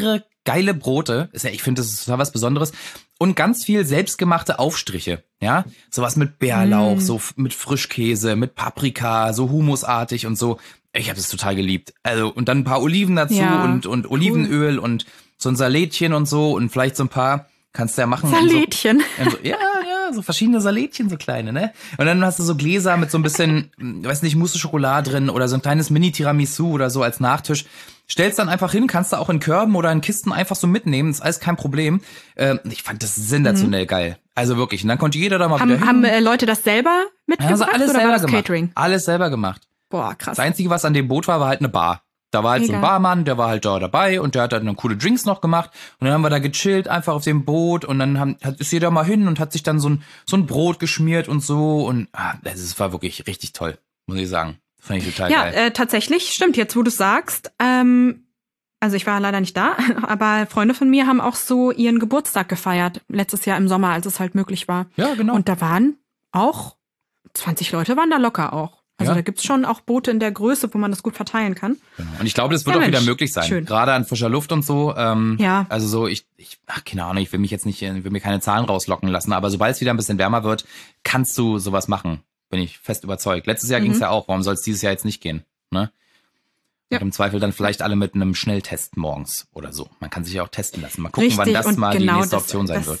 geile Brote. Ist ja, ich finde, das ist total was Besonderes. Und ganz viel selbstgemachte Aufstriche, ja. Sowas mit Bärlauch, mm. so f- mit Frischkäse, mit Paprika, so humusartig und so. Ich habe das total geliebt. Also, und dann ein paar Oliven dazu Ja, und, und Olivenöl cool. Und so ein Salätchen und so und vielleicht so ein paar, kannst du ja machen. Salätchen. So, in so, ja, ja, so verschiedene Salätchen, so kleine, ne? Und dann hast du so Gläser mit so ein bisschen, weiß nicht, Mousse Schokolade drin oder so ein kleines Mini-Tiramisu oder so als Nachtisch. Stellst dann einfach hin, kannst du auch in Körben oder in Kisten einfach so mitnehmen, ist alles kein Problem. Ähm, ich fand das sensationell mhm. geil. Also wirklich. Und dann konnte jeder da mal haben, wieder hin. Haben äh, Leute das selber mitgebracht also alles oder selber war das gemacht. Catering? Alles selber gemacht. Boah, krass. Das Einzige, was an dem Boot war, war halt eine Bar. Da war halt Egal. so ein Barmann, der war halt da dabei und der hat dann halt coole Drinks noch gemacht. Und dann haben wir da gechillt, einfach auf dem Boot. Und dann haben, hat, ist jeder mal hin und hat sich dann so ein, so ein Brot geschmiert und so. Und ah, das war wirklich richtig toll, muss ich sagen. Fand ich total ja, geil. Ja, äh, tatsächlich, stimmt, jetzt wo du es sagst. Ähm, also ich war leider nicht da, aber Freunde von mir haben auch so ihren Geburtstag gefeiert. Letztes Jahr im Sommer, als es halt möglich war. Ja, genau. Und da waren auch zwanzig Leute waren da locker auch. Also ja. Da gibt's schon auch Boote in der Größe, wo man das gut verteilen kann. Genau. Und ich glaube, das wird ja, auch Mensch. wieder möglich sein. Schön. Gerade an frischer Luft und so. Ähm, ja. Also so, ich, ich, ach, keine Ahnung, ich will mich jetzt nicht, ich will mir keine Zahlen rauslocken lassen, aber sobald es wieder ein bisschen wärmer wird, kannst du sowas machen. Bin ich fest überzeugt. Letztes Jahr mhm. ging's ja auch. Warum soll es dieses Jahr jetzt nicht gehen? Ne? Ja. Und im Zweifel dann vielleicht alle mit einem Schnelltest morgens oder so. Man kann sich ja auch testen lassen. Mal gucken, Richtig. wann das und mal genau die nächste das, Option sein das, wird.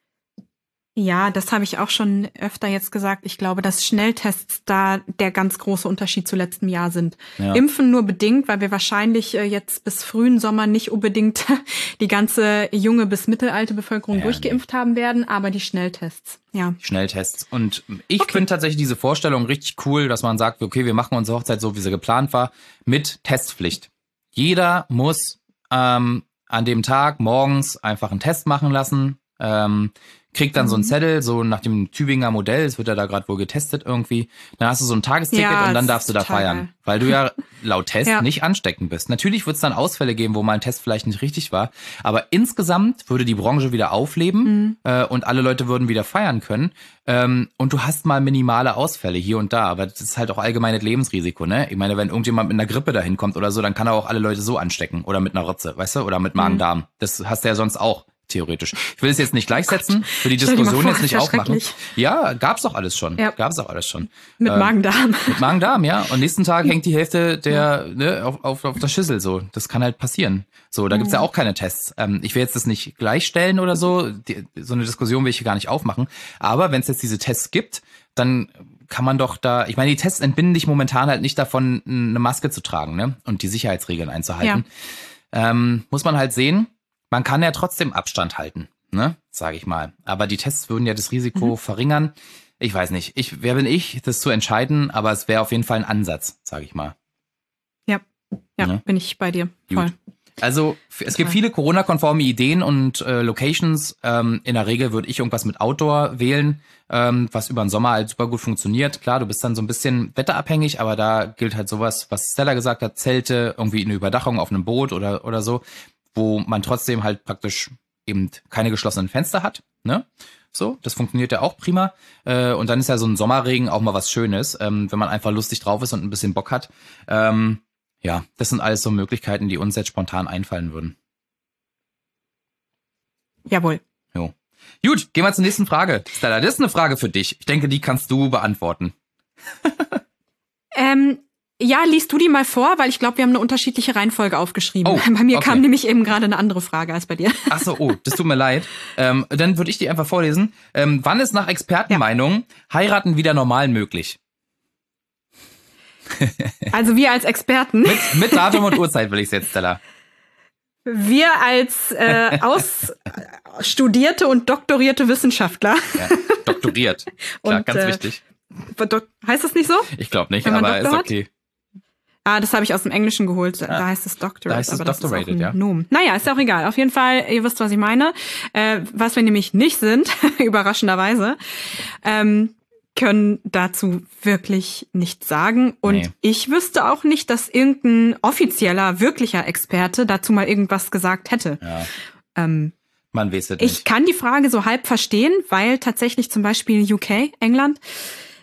Ja, das habe ich auch schon öfter jetzt gesagt. Ich glaube, dass Schnelltests da der ganz große Unterschied zu letztem Jahr sind. Ja. Impfen nur bedingt, weil wir wahrscheinlich jetzt bis frühen Sommer nicht unbedingt die ganze junge bis mittelalte Bevölkerung ja, durchgeimpft nee. haben werden, aber die Schnelltests. Ja. Schnelltests. Und ich okay. finde tatsächlich diese Vorstellung richtig cool, dass man sagt, okay, wir machen unsere Hochzeit so, wie sie geplant war, mit Testpflicht. Jeder muss ähm, an dem Tag morgens einfach einen Test machen lassen, ähm, kriegt dann mhm. so einen Zettel, so nach dem Tübinger Modell, es wird ja da gerade wohl getestet irgendwie. Dann hast du so ein Tagesticket ja, und dann darfst du da feiern. Geil. Weil du ja laut Test ja. nicht ansteckend bist. Natürlich wird es dann Ausfälle geben, wo mal ein Test vielleicht nicht richtig war. Aber insgesamt würde die Branche wieder aufleben mhm. äh, und alle Leute würden wieder feiern können. Ähm, und du hast mal minimale Ausfälle hier und da. Aber das ist halt auch allgemeines Lebensrisiko, ne? Ich meine, wenn irgendjemand mit einer Grippe da hinkommt oder so, dann kann er auch alle Leute so anstecken. Oder mit einer Rotze, weißt du? Oder mit Magen-Darm. Mhm. Das hast du ja sonst auch. Theoretisch. Ich will es jetzt nicht gleichsetzen, für die Diskussion vor, jetzt nicht aufmachen. Ja, gab's doch alles schon. Ja. Gab's doch alles schon. Mit ähm, Magen-Darm. Mit Magen-Darm, ja. Und nächsten Tag hängt die Hälfte der ne, auf, auf, auf der Schüssel so. Das kann halt passieren. So, da gibt's ja auch keine Tests. Ähm, ich will jetzt das nicht gleichstellen oder so. Die, so eine Diskussion will ich hier gar nicht aufmachen. Aber wenn es jetzt diese Tests gibt, dann kann man doch da, ich meine, die Tests entbinden dich momentan halt nicht davon, eine Maske zu tragen, ne? Und die Sicherheitsregeln einzuhalten. Ja. Ähm, muss man halt sehen. Man kann ja trotzdem Abstand halten, ne, sage ich mal. Aber die Tests würden ja das Risiko mhm. verringern. Ich weiß nicht. Ich, wer bin ich, das zu entscheiden? Aber es wäre auf jeden Fall ein Ansatz, sage ich mal. Ja, ja, ja, bin ich bei dir. Voll. Gut. Also es gibt viele Corona-konforme Ideen und äh, Locations. Ähm, in der Regel würde ich irgendwas mit Outdoor wählen, ähm, was über den Sommer halt super gut funktioniert. Klar, du bist dann so ein bisschen wetterabhängig, aber da gilt halt sowas, was Stella gesagt hat, Zelte, irgendwie eine Überdachung auf einem Boot oder oder so, wo man trotzdem halt praktisch eben keine geschlossenen Fenster hat, ne? So, das funktioniert ja auch prima. Äh, und dann ist ja so ein Sommerregen auch mal was Schönes, ähm, wenn man einfach lustig drauf ist und ein bisschen Bock hat. Ähm, ja, das sind alles so Möglichkeiten, die uns jetzt spontan einfallen würden. Jawohl. Jo. Gut, gehen wir zur nächsten Frage. Stella, das ist eine Frage für dich. Ich denke, die kannst du beantworten. ähm, Ja, liest du die mal vor, weil ich glaube, wir haben eine unterschiedliche Reihenfolge aufgeschrieben. Oh, bei mir okay. kam nämlich eben gerade eine andere Frage als bei dir. Ach so, oh, das tut mir leid. Ähm, dann würde ich die einfach vorlesen. Ähm, wann ist nach Expertenmeinung ja. Heiraten wieder normal möglich? Also wir als Experten. Mit, mit Datum und Uhrzeit will ich jetzt, Stella. Wir als äh, ausstudierte und doktorierte Wissenschaftler. Ja, doktoriert. Klar, und, ganz äh, wichtig. Heißt das nicht so? Ich glaube nicht, aber ist okay. Ah, das habe ich aus dem Englischen geholt. Da ja. heißt es Doctorate. Da heißt es aber das Doctorated, ist auch ein ja. Nomen. Naja, ist ja auch egal. Auf jeden Fall, ihr wisst, was ich meine. Äh, was wir nämlich nicht sind, überraschenderweise, ähm, können dazu wirklich nichts sagen. Und nee. ich wüsste auch nicht, dass irgendein offizieller, wirklicher Experte dazu mal irgendwas gesagt hätte. Ja. Ähm, Man weiß es nicht. Ich kann die Frage so halb verstehen, weil tatsächlich zum Beispiel U K, England,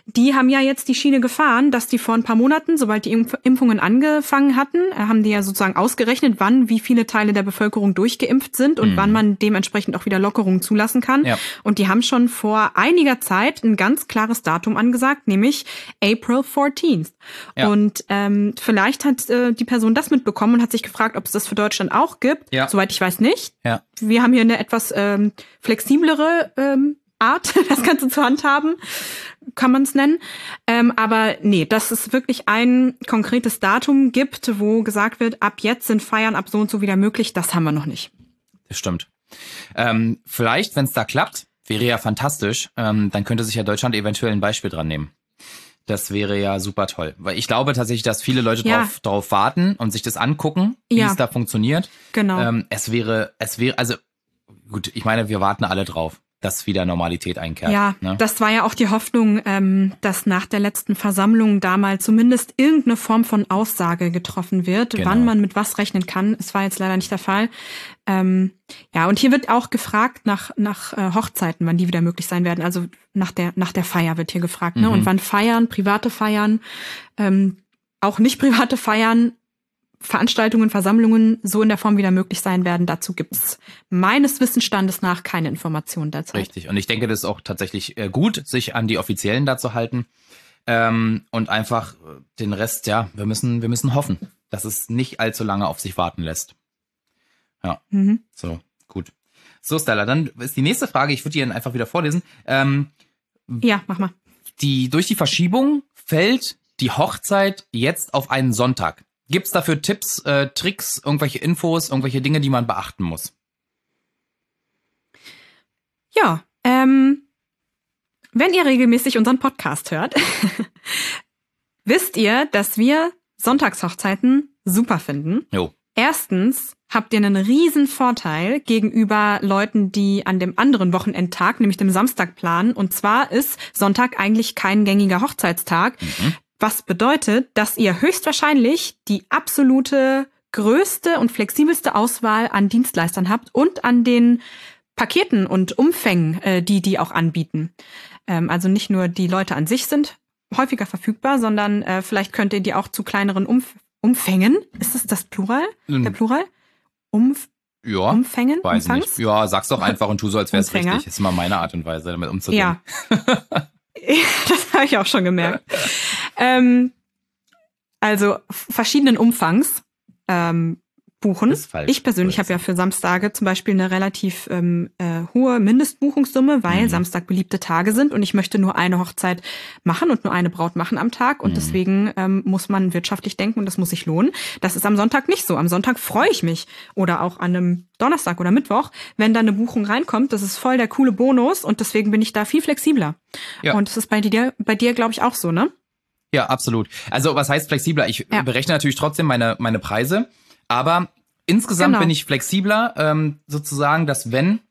die haben ja jetzt die Schiene gefahren, dass die vor ein paar Monaten, sobald die Impf- Impfungen angefangen hatten, äh, haben die ja sozusagen ausgerechnet, wann wie viele Teile der Bevölkerung durchgeimpft sind und mhm. wann man dementsprechend auch wieder Lockerungen zulassen kann. Ja. Und die haben schon vor einiger Zeit ein ganz klares Datum angesagt, nämlich April fourteenth. Ja. Und ähm, vielleicht hat äh, die Person das mitbekommen und hat sich gefragt, ob es das für Deutschland auch gibt. Ja. Soweit ich weiß nicht. Ja. Wir haben hier eine etwas ähm, flexiblere ähm, Art, das Ganze zu handhaben, kann man es nennen. Ähm, aber nee, dass es wirklich ein konkretes Datum gibt, wo gesagt wird, ab jetzt sind Feiern ab so und so wieder möglich, das haben wir noch nicht. Das stimmt. Ähm, vielleicht, wenn es da klappt, wäre ja fantastisch, ähm, dann könnte sich ja Deutschland eventuell ein Beispiel dran nehmen. Das wäre ja super toll. Weil ich glaube tatsächlich, dass viele Leute ja. drauf, drauf warten und sich das angucken, wie ja. es da funktioniert. Genau. Ähm, es wäre, es wäre, also gut, ich meine, wir warten alle drauf, dass wieder Normalität einkehrt. Ja, ne? Das war ja auch die Hoffnung, ähm, dass nach der letzten Versammlung da mal zumindest irgendeine Form von Aussage getroffen wird, genau. wann man mit was rechnen kann. Es war jetzt leider nicht der Fall. Ähm, ja, und hier wird auch gefragt nach nach äh, Hochzeiten, wann die wieder möglich sein werden. Also nach der nach der Feier wird hier gefragt, ne? Mhm. Und wann Feiern, private Feiern, ähm, auch nicht private Feiern, Veranstaltungen, Versammlungen so in der Form wieder möglich sein werden. Dazu gibt's meines Wissensstandes nach keine Informationen derzeit. Richtig. Und ich denke, das ist auch tatsächlich äh, gut, sich an die Offiziellen da zu halten. Ähm, und einfach den Rest, ja, wir müssen, wir müssen hoffen, dass es nicht allzu lange auf sich warten lässt. Ja, mhm. so, gut. So, Stella, dann ist die nächste Frage, ich würde die dann einfach wieder vorlesen. Ähm, ja, mach mal. Die, durch die Verschiebung fällt die Hochzeit jetzt auf einen Sonntag. Gibt's dafür Tipps, äh, Tricks, irgendwelche Infos, irgendwelche Dinge, die man beachten muss? Ja, ähm, wenn ihr regelmäßig unseren Podcast hört, wisst ihr, dass wir Sonntagshochzeiten super finden. Jo. Erstens habt ihr einen riesen Vorteil gegenüber Leuten, die an dem anderen Wochenendtag, nämlich dem Samstag planen. Und zwar ist Sonntag eigentlich kein gängiger Hochzeitstag. Mhm. Was bedeutet, dass ihr höchstwahrscheinlich die absolute größte und flexibelste Auswahl an Dienstleistern habt und an den Paketen und Umfängen, äh, die die auch anbieten. Ähm, also nicht nur die Leute an sich sind häufiger verfügbar, sondern äh, vielleicht könnt ihr die auch zu kleineren Umf- Umfängen, ist das das Plural? Mhm. Der Plural? Umf- ja, Umfängen? Weiß Umfangs? nicht. Ja, sag's doch einfach und tu so, als wäre es richtig. Das ist immer meine Art und Weise, damit umzugehen. Ja. Das habe ich auch schon gemerkt. ähm, also verschiedenen Umfangs ähm, buchen. Ich persönlich habe ja für Samstage zum Beispiel eine relativ ähm, äh, hohe Mindestbuchungssumme, weil mhm. Samstag beliebte Tage sind und ich möchte nur eine Hochzeit machen und nur eine Braut machen am Tag und mhm. deswegen ähm, muss man wirtschaftlich denken und das muss sich lohnen. Das ist am Sonntag nicht so. Am Sonntag freue ich mich oder auch an einem Donnerstag oder Mittwoch, wenn da eine Buchung reinkommt. Das ist voll der coole Bonus und deswegen bin ich da viel flexibler. Ja. Und das ist bei dir, bei dir glaube ich auch so, ne? Ja, absolut. Also was heißt flexibler? Ich ja. berechne natürlich trotzdem meine meine Preise. Aber insgesamt genau. bin ich flexibler, ähm, sozusagen, dass wenn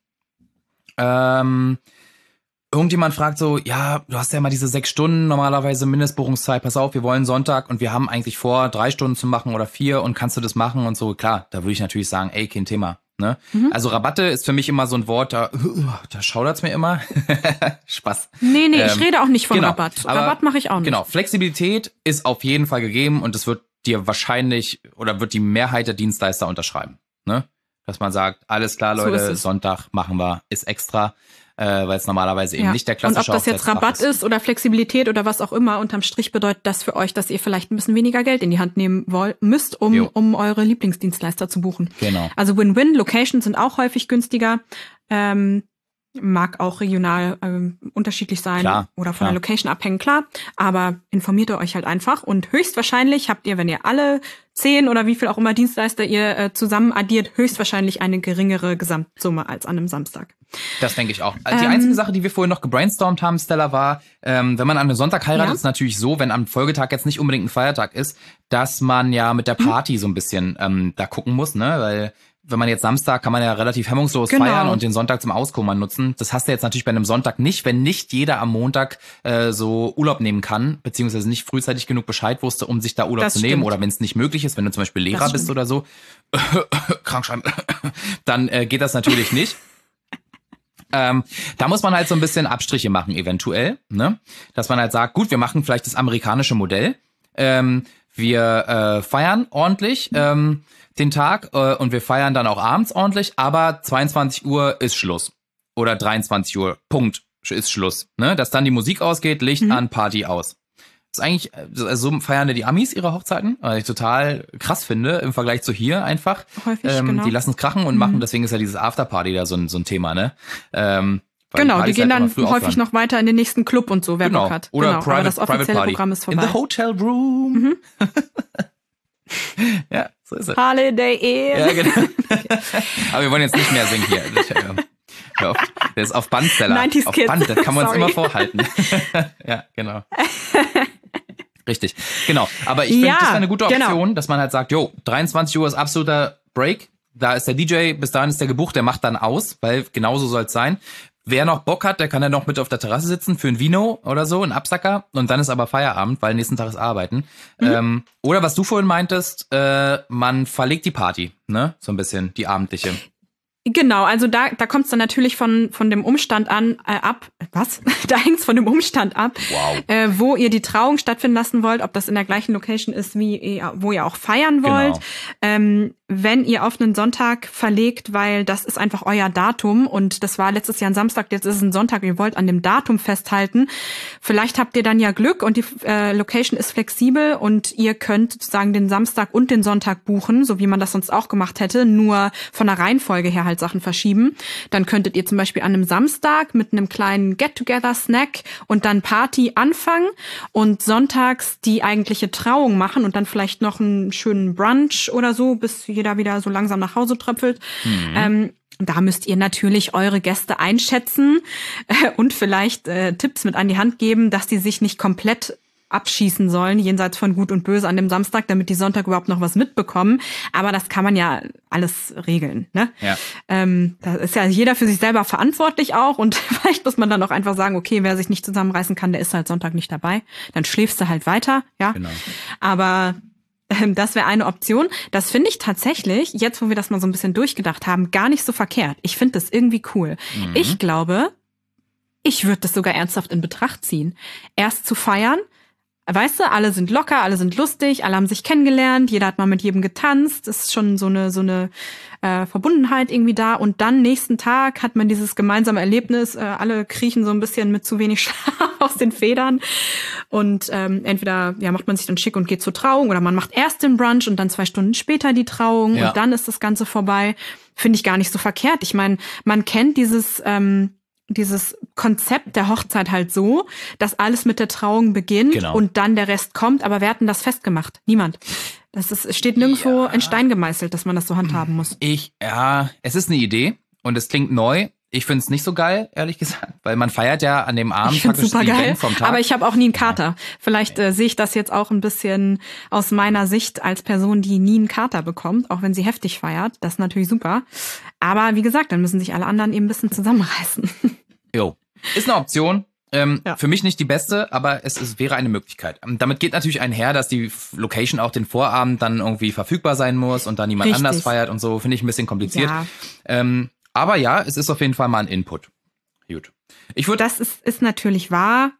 ähm, irgendjemand fragt so, ja, du hast ja mal diese sechs Stunden normalerweise Mindestbuchungszeit, pass auf, wir wollen Sonntag und wir haben eigentlich vor, drei Stunden zu machen oder vier und kannst du das machen und so, klar, da würde ich natürlich sagen, ey, kein Thema. Ne? Mhm. Also Rabatte ist für mich immer so ein Wort, da, uh, da schaudert's mir immer. Spaß. Nee, nee, ähm, ich rede auch nicht von genau, Rabatt. Rabatt mache ich auch nicht. Genau, Flexibilität ist auf jeden Fall gegeben und es wird dir wahrscheinlich oder wird die Mehrheit der Dienstleister unterschreiben, ne? Dass man sagt, alles klar, Leute, so Sonntag machen wir, ist extra, äh, weil es normalerweise eben ja. nicht der klassische Und ob das jetzt Rabatt ist oder Flexibilität oder was auch immer, unterm Strich bedeutet das für euch, dass ihr vielleicht ein bisschen weniger Geld in die Hand nehmen wollt, müsst, um, um eure Lieblingsdienstleister zu buchen. Genau. Also Win-Win, Locations sind auch häufig günstiger, ähm, mag auch regional ähm, unterschiedlich sein klar, oder von klar. der Location abhängen, klar. Aber informiert ihr euch halt einfach und höchstwahrscheinlich habt ihr, wenn ihr alle zehn oder wie viel auch immer Dienstleister ihr äh, zusammen addiert, höchstwahrscheinlich eine geringere Gesamtsumme als an einem Samstag. Das denke ich auch. Also die ähm, einzige Sache, die wir vorhin noch gebrainstormt haben, Stella, war, ähm, wenn man an einem Sonntag heiratet, ja. ist es natürlich so, wenn am Folgetag jetzt nicht unbedingt ein Feiertag ist, dass man ja mit der Party mhm. so ein bisschen ähm, da gucken muss, ne, weil wenn man jetzt Samstag, kann man ja relativ hemmungslos genau. feiern und den Sonntag zum Auskommern nutzen. Das hast du jetzt natürlich bei einem Sonntag nicht, wenn nicht jeder am Montag äh, so Urlaub nehmen kann, beziehungsweise nicht frühzeitig genug Bescheid wusste, um sich da Urlaub das zu stimmt. nehmen. Oder wenn es nicht möglich ist, wenn du zum Beispiel Lehrer das bist stimmt. oder so, Krankschreiben, dann äh, geht das natürlich nicht. Ähm, da muss man halt so ein bisschen Abstriche machen, eventuell, ne? Dass man halt sagt, gut, wir machen vielleicht das amerikanische Modell. Ähm, wir äh, feiern ordentlich ähm, den Tag äh, und wir feiern dann auch abends ordentlich, aber zweiundzwanzig Uhr ist Schluss. Oder dreiundzwanzig Uhr, Punkt, ist Schluss. Ne? Dass dann die Musik ausgeht, Licht mhm. an, Party aus. Das ist eigentlich, also so feiern ja die Amis ihre Hochzeiten, was ich total krass finde im Vergleich zu hier einfach. Häufig, ähm, genau. Die lassen es krachen und mhm. machen, deswegen ist ja dieses Afterparty da so ein, so ein Thema, ne? Ähm, genau, die gehen dann häufig aufhören. Noch weiter in den nächsten Club und so, wer genau. Bock hat. Oder genau. Private, Aber das offizielle Private Party. Programm ist vorbei. In the hotel room. Mhm. Ja, so ist es. Holiday Inn. Ja, genau. Aber wir wollen jetzt nicht mehr singen hier. Hör auf. Der ist auf Bandsteller. neunziger Auf Kids. Band, das kann man uns Sorry. immer vorhalten. Ja, genau. Richtig, genau. Aber ich finde, Ja, das ist eine gute Option, genau. dass man halt sagt, jo, dreiundzwanzig Uhr ist absoluter Break. Da ist der D J, bis dahin ist der gebucht, der macht dann aus, weil genauso soll es sein. Wer noch Bock hat, der kann ja noch mit auf der Terrasse sitzen für ein Vino oder so, ein Absacker. Und dann ist aber Feierabend, weil nächsten Tag ist Arbeiten. Mhm. Ähm, oder was du vorhin meintest, äh, man verlegt die Party, ne? So ein bisschen, die abendliche. Genau, also da, da kommt es dann natürlich von, von dem Umstand an, äh, ab, was? Da hängt es von dem Umstand ab, wow. äh, wo ihr die Trauung stattfinden lassen wollt, ob das in der gleichen Location ist, wie ihr, wo ihr auch feiern wollt. Genau. Ähm, wenn ihr auf einen Sonntag verlegt, weil das ist einfach euer Datum und das war letztes Jahr ein Samstag, jetzt ist es ein Sonntag, ihr wollt an dem Datum festhalten. Vielleicht habt ihr dann ja Glück und die äh, Location ist flexibel und ihr könnt sozusagen den Samstag und den Sonntag buchen, so wie man das sonst auch gemacht hätte, nur von der Reihenfolge her halt Sachen verschieben. Dann könntet ihr zum Beispiel an einem Samstag mit einem kleinen Get-Together-Snack und dann Party anfangen und sonntags die eigentliche Trauung machen und dann vielleicht noch einen schönen Brunch oder so, bis jeder wieder so langsam nach Hause tröpfelt. Mhm. Ähm, da müsst ihr natürlich eure Gäste einschätzen äh, und vielleicht äh, Tipps mit an die Hand geben, dass die sich nicht komplett abschießen sollen, jenseits von Gut und Böse an dem Samstag, damit die Sonntag überhaupt noch was mitbekommen. Aber das kann man ja alles regeln, ne? Ja. Ähm, da ist ja jeder für sich selber verantwortlich auch und vielleicht muss man dann auch einfach sagen, okay, wer sich nicht zusammenreißen kann, der ist halt Sonntag nicht dabei. Dann schläfst du halt weiter, ja. Genau. Aber ähm, das wäre eine Option. Das finde ich tatsächlich, jetzt wo wir das mal so ein bisschen durchgedacht haben, gar nicht so verkehrt. Ich finde das irgendwie cool. Mhm. Ich glaube, ich würde das sogar ernsthaft in Betracht ziehen. Erst zu feiern, weißt du, alle sind locker, alle sind lustig, alle haben sich kennengelernt, jeder hat mal mit jedem getanzt, es ist schon so eine so eine äh, Verbundenheit irgendwie da und dann nächsten Tag hat man dieses gemeinsame Erlebnis, äh, alle kriechen so ein bisschen mit zu wenig Schlaf aus den Federn und ähm, entweder ja macht man sich dann schick und geht zur Trauung oder man macht erst den Brunch und dann zwei Stunden später die Trauung ja. und dann ist das Ganze vorbei. Finde ich gar nicht so verkehrt. Ich meine, man kennt dieses ähm, dieses Konzept der Hochzeit halt so, dass alles mit der Trauung beginnt genau. und dann der Rest kommt. Aber wer hat denn das festgemacht? Niemand. Das ist, steht nirgendwo ja. in Stein gemeißelt, dass man das so handhaben muss. Ich, ja, es ist eine Idee und es klingt neu. Ich finde es nicht so geil, ehrlich gesagt, weil man feiert ja an dem Abend ich praktisch super das geil, Event vom Tag. Aber ich habe auch nie einen Kater. Vielleicht äh, sehe ich das jetzt auch ein bisschen aus meiner Sicht als Person, die nie einen Kater bekommt, auch wenn sie heftig feiert. Das ist natürlich super. Aber wie gesagt, dann müssen sich alle anderen eben ein bisschen zusammenreißen. Jo, ist eine Option. Ähm, ja. Für mich nicht die beste, aber es, es wäre eine Möglichkeit. Damit geht natürlich einher, dass die Location auch den Vorabend dann irgendwie verfügbar sein muss und dann niemand Richtig. anders feiert und so. Finde ich ein bisschen kompliziert. Ja. Ähm, aber ja, es ist auf jeden Fall mal ein Input. Gut. Ich würde. Das ist, ist natürlich wahr.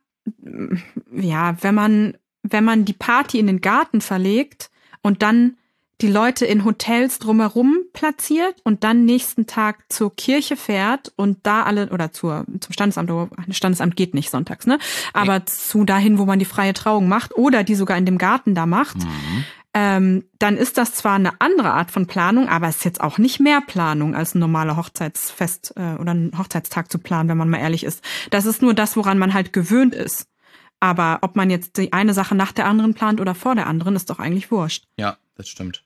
Ja, wenn man, wenn man die Party in den Garten verlegt und dann die Leute in Hotels drumherum platziert und dann nächsten Tag zur Kirche fährt und da alle, oder zur, zum Standesamt, das Standesamt geht nicht sonntags, ne? Aber nee. zu dahin, wo man die freie Trauung macht oder die sogar in dem Garten da macht, mhm. ähm, dann ist das zwar eine andere Art von Planung, aber es ist jetzt auch nicht mehr Planung als ein normaler Hochzeitsfest äh, oder ein Hochzeitstag zu planen, wenn man mal ehrlich ist. Das ist nur das, woran man halt gewöhnt ist. Aber ob man jetzt die eine Sache nach der anderen plant oder vor der anderen, ist doch eigentlich wurscht. Ja, das stimmt.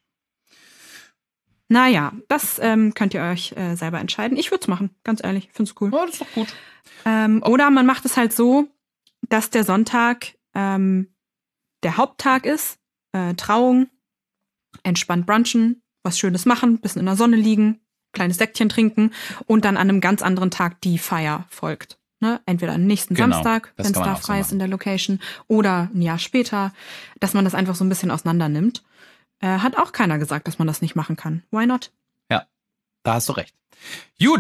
Naja, das ähm, könnt ihr euch äh, selber entscheiden. Ich würde es machen, ganz ehrlich. Ich finde es cool. Ja, das ist doch gut. Ähm, oder man macht es halt so, dass der Sonntag ähm, der Haupttag ist. Äh, Trauung, entspannt brunchen, was Schönes machen, bisschen in der Sonne liegen, kleines Säckchen trinken und dann an einem ganz anderen Tag die Feier folgt. Ne? Entweder am nächsten genau, Samstag, wenn es da frei ist in der Location, oder ein Jahr später, dass man das einfach so ein bisschen auseinander nimmt. Äh, hat auch keiner gesagt, dass man das nicht machen kann. Why not? Ja, da hast du recht. Gut,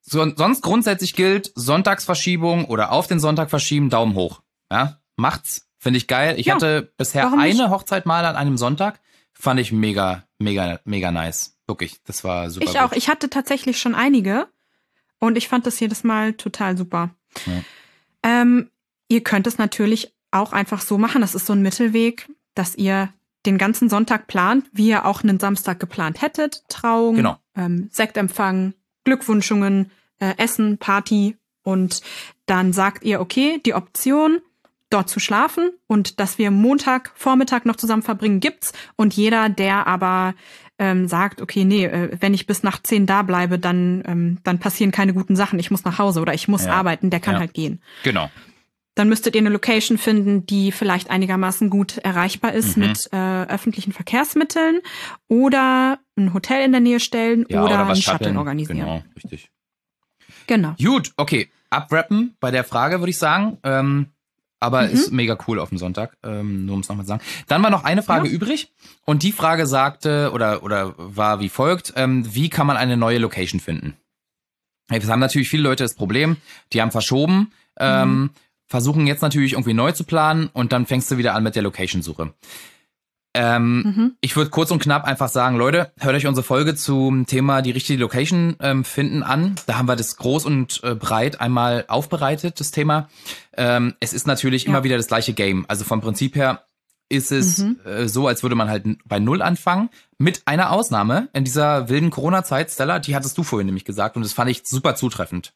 So, sonst grundsätzlich gilt, Sonntagsverschiebung oder auf den Sonntag verschieben, Daumen hoch. Ja, macht's. Finde ich geil. Ich ja, hatte bisher eine Hochzeit mal an einem Sonntag. Fand ich mega, mega, mega nice. Wirklich, das war super. Ich gut. auch. Ich hatte tatsächlich schon einige und ich fand das jedes Mal total super. Ja. Ähm, ihr könnt es natürlich auch einfach so machen. Das ist so ein Mittelweg, dass ihr den ganzen Sonntag plant, wie ihr auch einen Samstag geplant hättet. Trauung, genau. ähm, Sektempfang, Glückwünschungen, äh, Essen, Party. Und dann sagt ihr, okay, die Option, dort zu schlafen und dass wir Montag, Vormittag noch zusammen verbringen, gibt's. Und jeder, der aber ähm, sagt, okay, nee, äh, wenn ich bis nach zehn da bleibe, dann, ähm, dann passieren keine guten Sachen. Ich muss nach Hause oder ich muss ja. arbeiten, der kann ja. halt gehen. Genau. Dann müsstet ihr eine Location finden, die vielleicht einigermaßen gut erreichbar ist Mhm. mit äh, öffentlichen Verkehrsmitteln oder ein Hotel in der Nähe stellen Ja, oder, oder was einen Shuttle shutteln. organisieren. Genau, richtig. Genau. Gut, okay. Abrappen bei der Frage, würde ich sagen. Ähm, aber Mhm. ist mega cool auf dem Sonntag, ähm, nur um es nochmal zu sagen. Dann war noch eine Frage Ja. übrig und die Frage sagte oder oder war wie folgt, ähm, wie kann man eine neue Location finden? Es haben natürlich viele Leute das Problem, die haben verschoben, ähm, Mhm. versuchen jetzt natürlich irgendwie neu zu planen und dann fängst du wieder an mit der Location-Suche. Ähm, Mhm. Ich würde kurz und knapp einfach sagen, Leute, hört euch unsere Folge zum Thema die richtige Location ähm, finden an. Da haben wir das groß und äh, breit einmal aufbereitet, das Thema. Ähm, es ist natürlich Ja. immer wieder das gleiche Game. Also vom Prinzip her ist es Mhm. äh, so, als würde man halt bei Null anfangen. Mit einer Ausnahme in dieser wilden Corona-Zeit, Stella, die hattest du vorhin nämlich gesagt und das fand ich super zutreffend.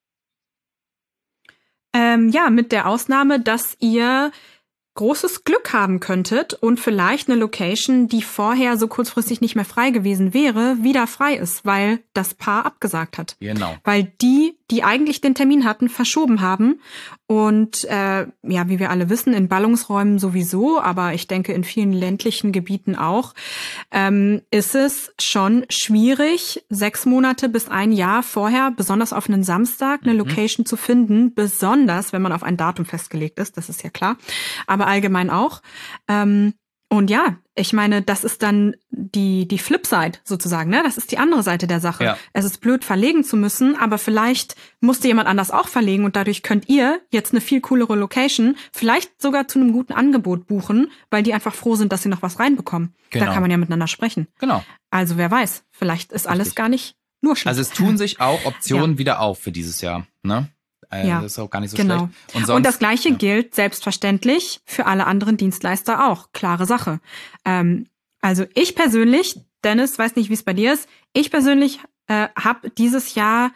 Ähm, ja, mit der Ausnahme, dass ihr großes Glück haben könntet und vielleicht eine Location, die vorher so kurzfristig nicht mehr frei gewesen wäre, wieder frei ist, weil das Paar abgesagt hat. Genau. Weil die, die eigentlich den Termin hatten, verschoben haben. Und äh, ja, wie wir alle wissen, in Ballungsräumen sowieso, aber ich denke in vielen ländlichen Gebieten auch, ähm, ist es schon schwierig, sechs Monate bis ein Jahr vorher, besonders auf einen Samstag, eine Mhm. Location zu finden, besonders wenn man auf ein Datum festgelegt ist, das ist ja klar, aber allgemein auch. Ähm, und ja, ich meine, das ist dann die die Flipside sozusagen, ne? Das ist die andere Seite der Sache. Ja. Es ist blöd, verlegen zu müssen, aber vielleicht musste jemand anders auch verlegen und dadurch könnt ihr jetzt eine viel coolere Location, vielleicht sogar zu einem guten Angebot buchen, weil die einfach froh sind, dass sie noch was reinbekommen. Genau. Da kann man ja miteinander sprechen. Genau. Also wer weiß, vielleicht ist alles Richtig. gar nicht nur schlecht. Also es tun sich auch Optionen wieder auf für dieses Jahr, ne? Äh, Ja, das ist auch gar nicht so genau. schlecht. Und, sonst, Und das Gleiche ja. gilt selbstverständlich für alle anderen Dienstleister auch. Klare Sache. Ähm, also ich persönlich, Dennis, weiß nicht, wie es bei dir ist, ich persönlich äh, habe dieses Jahr,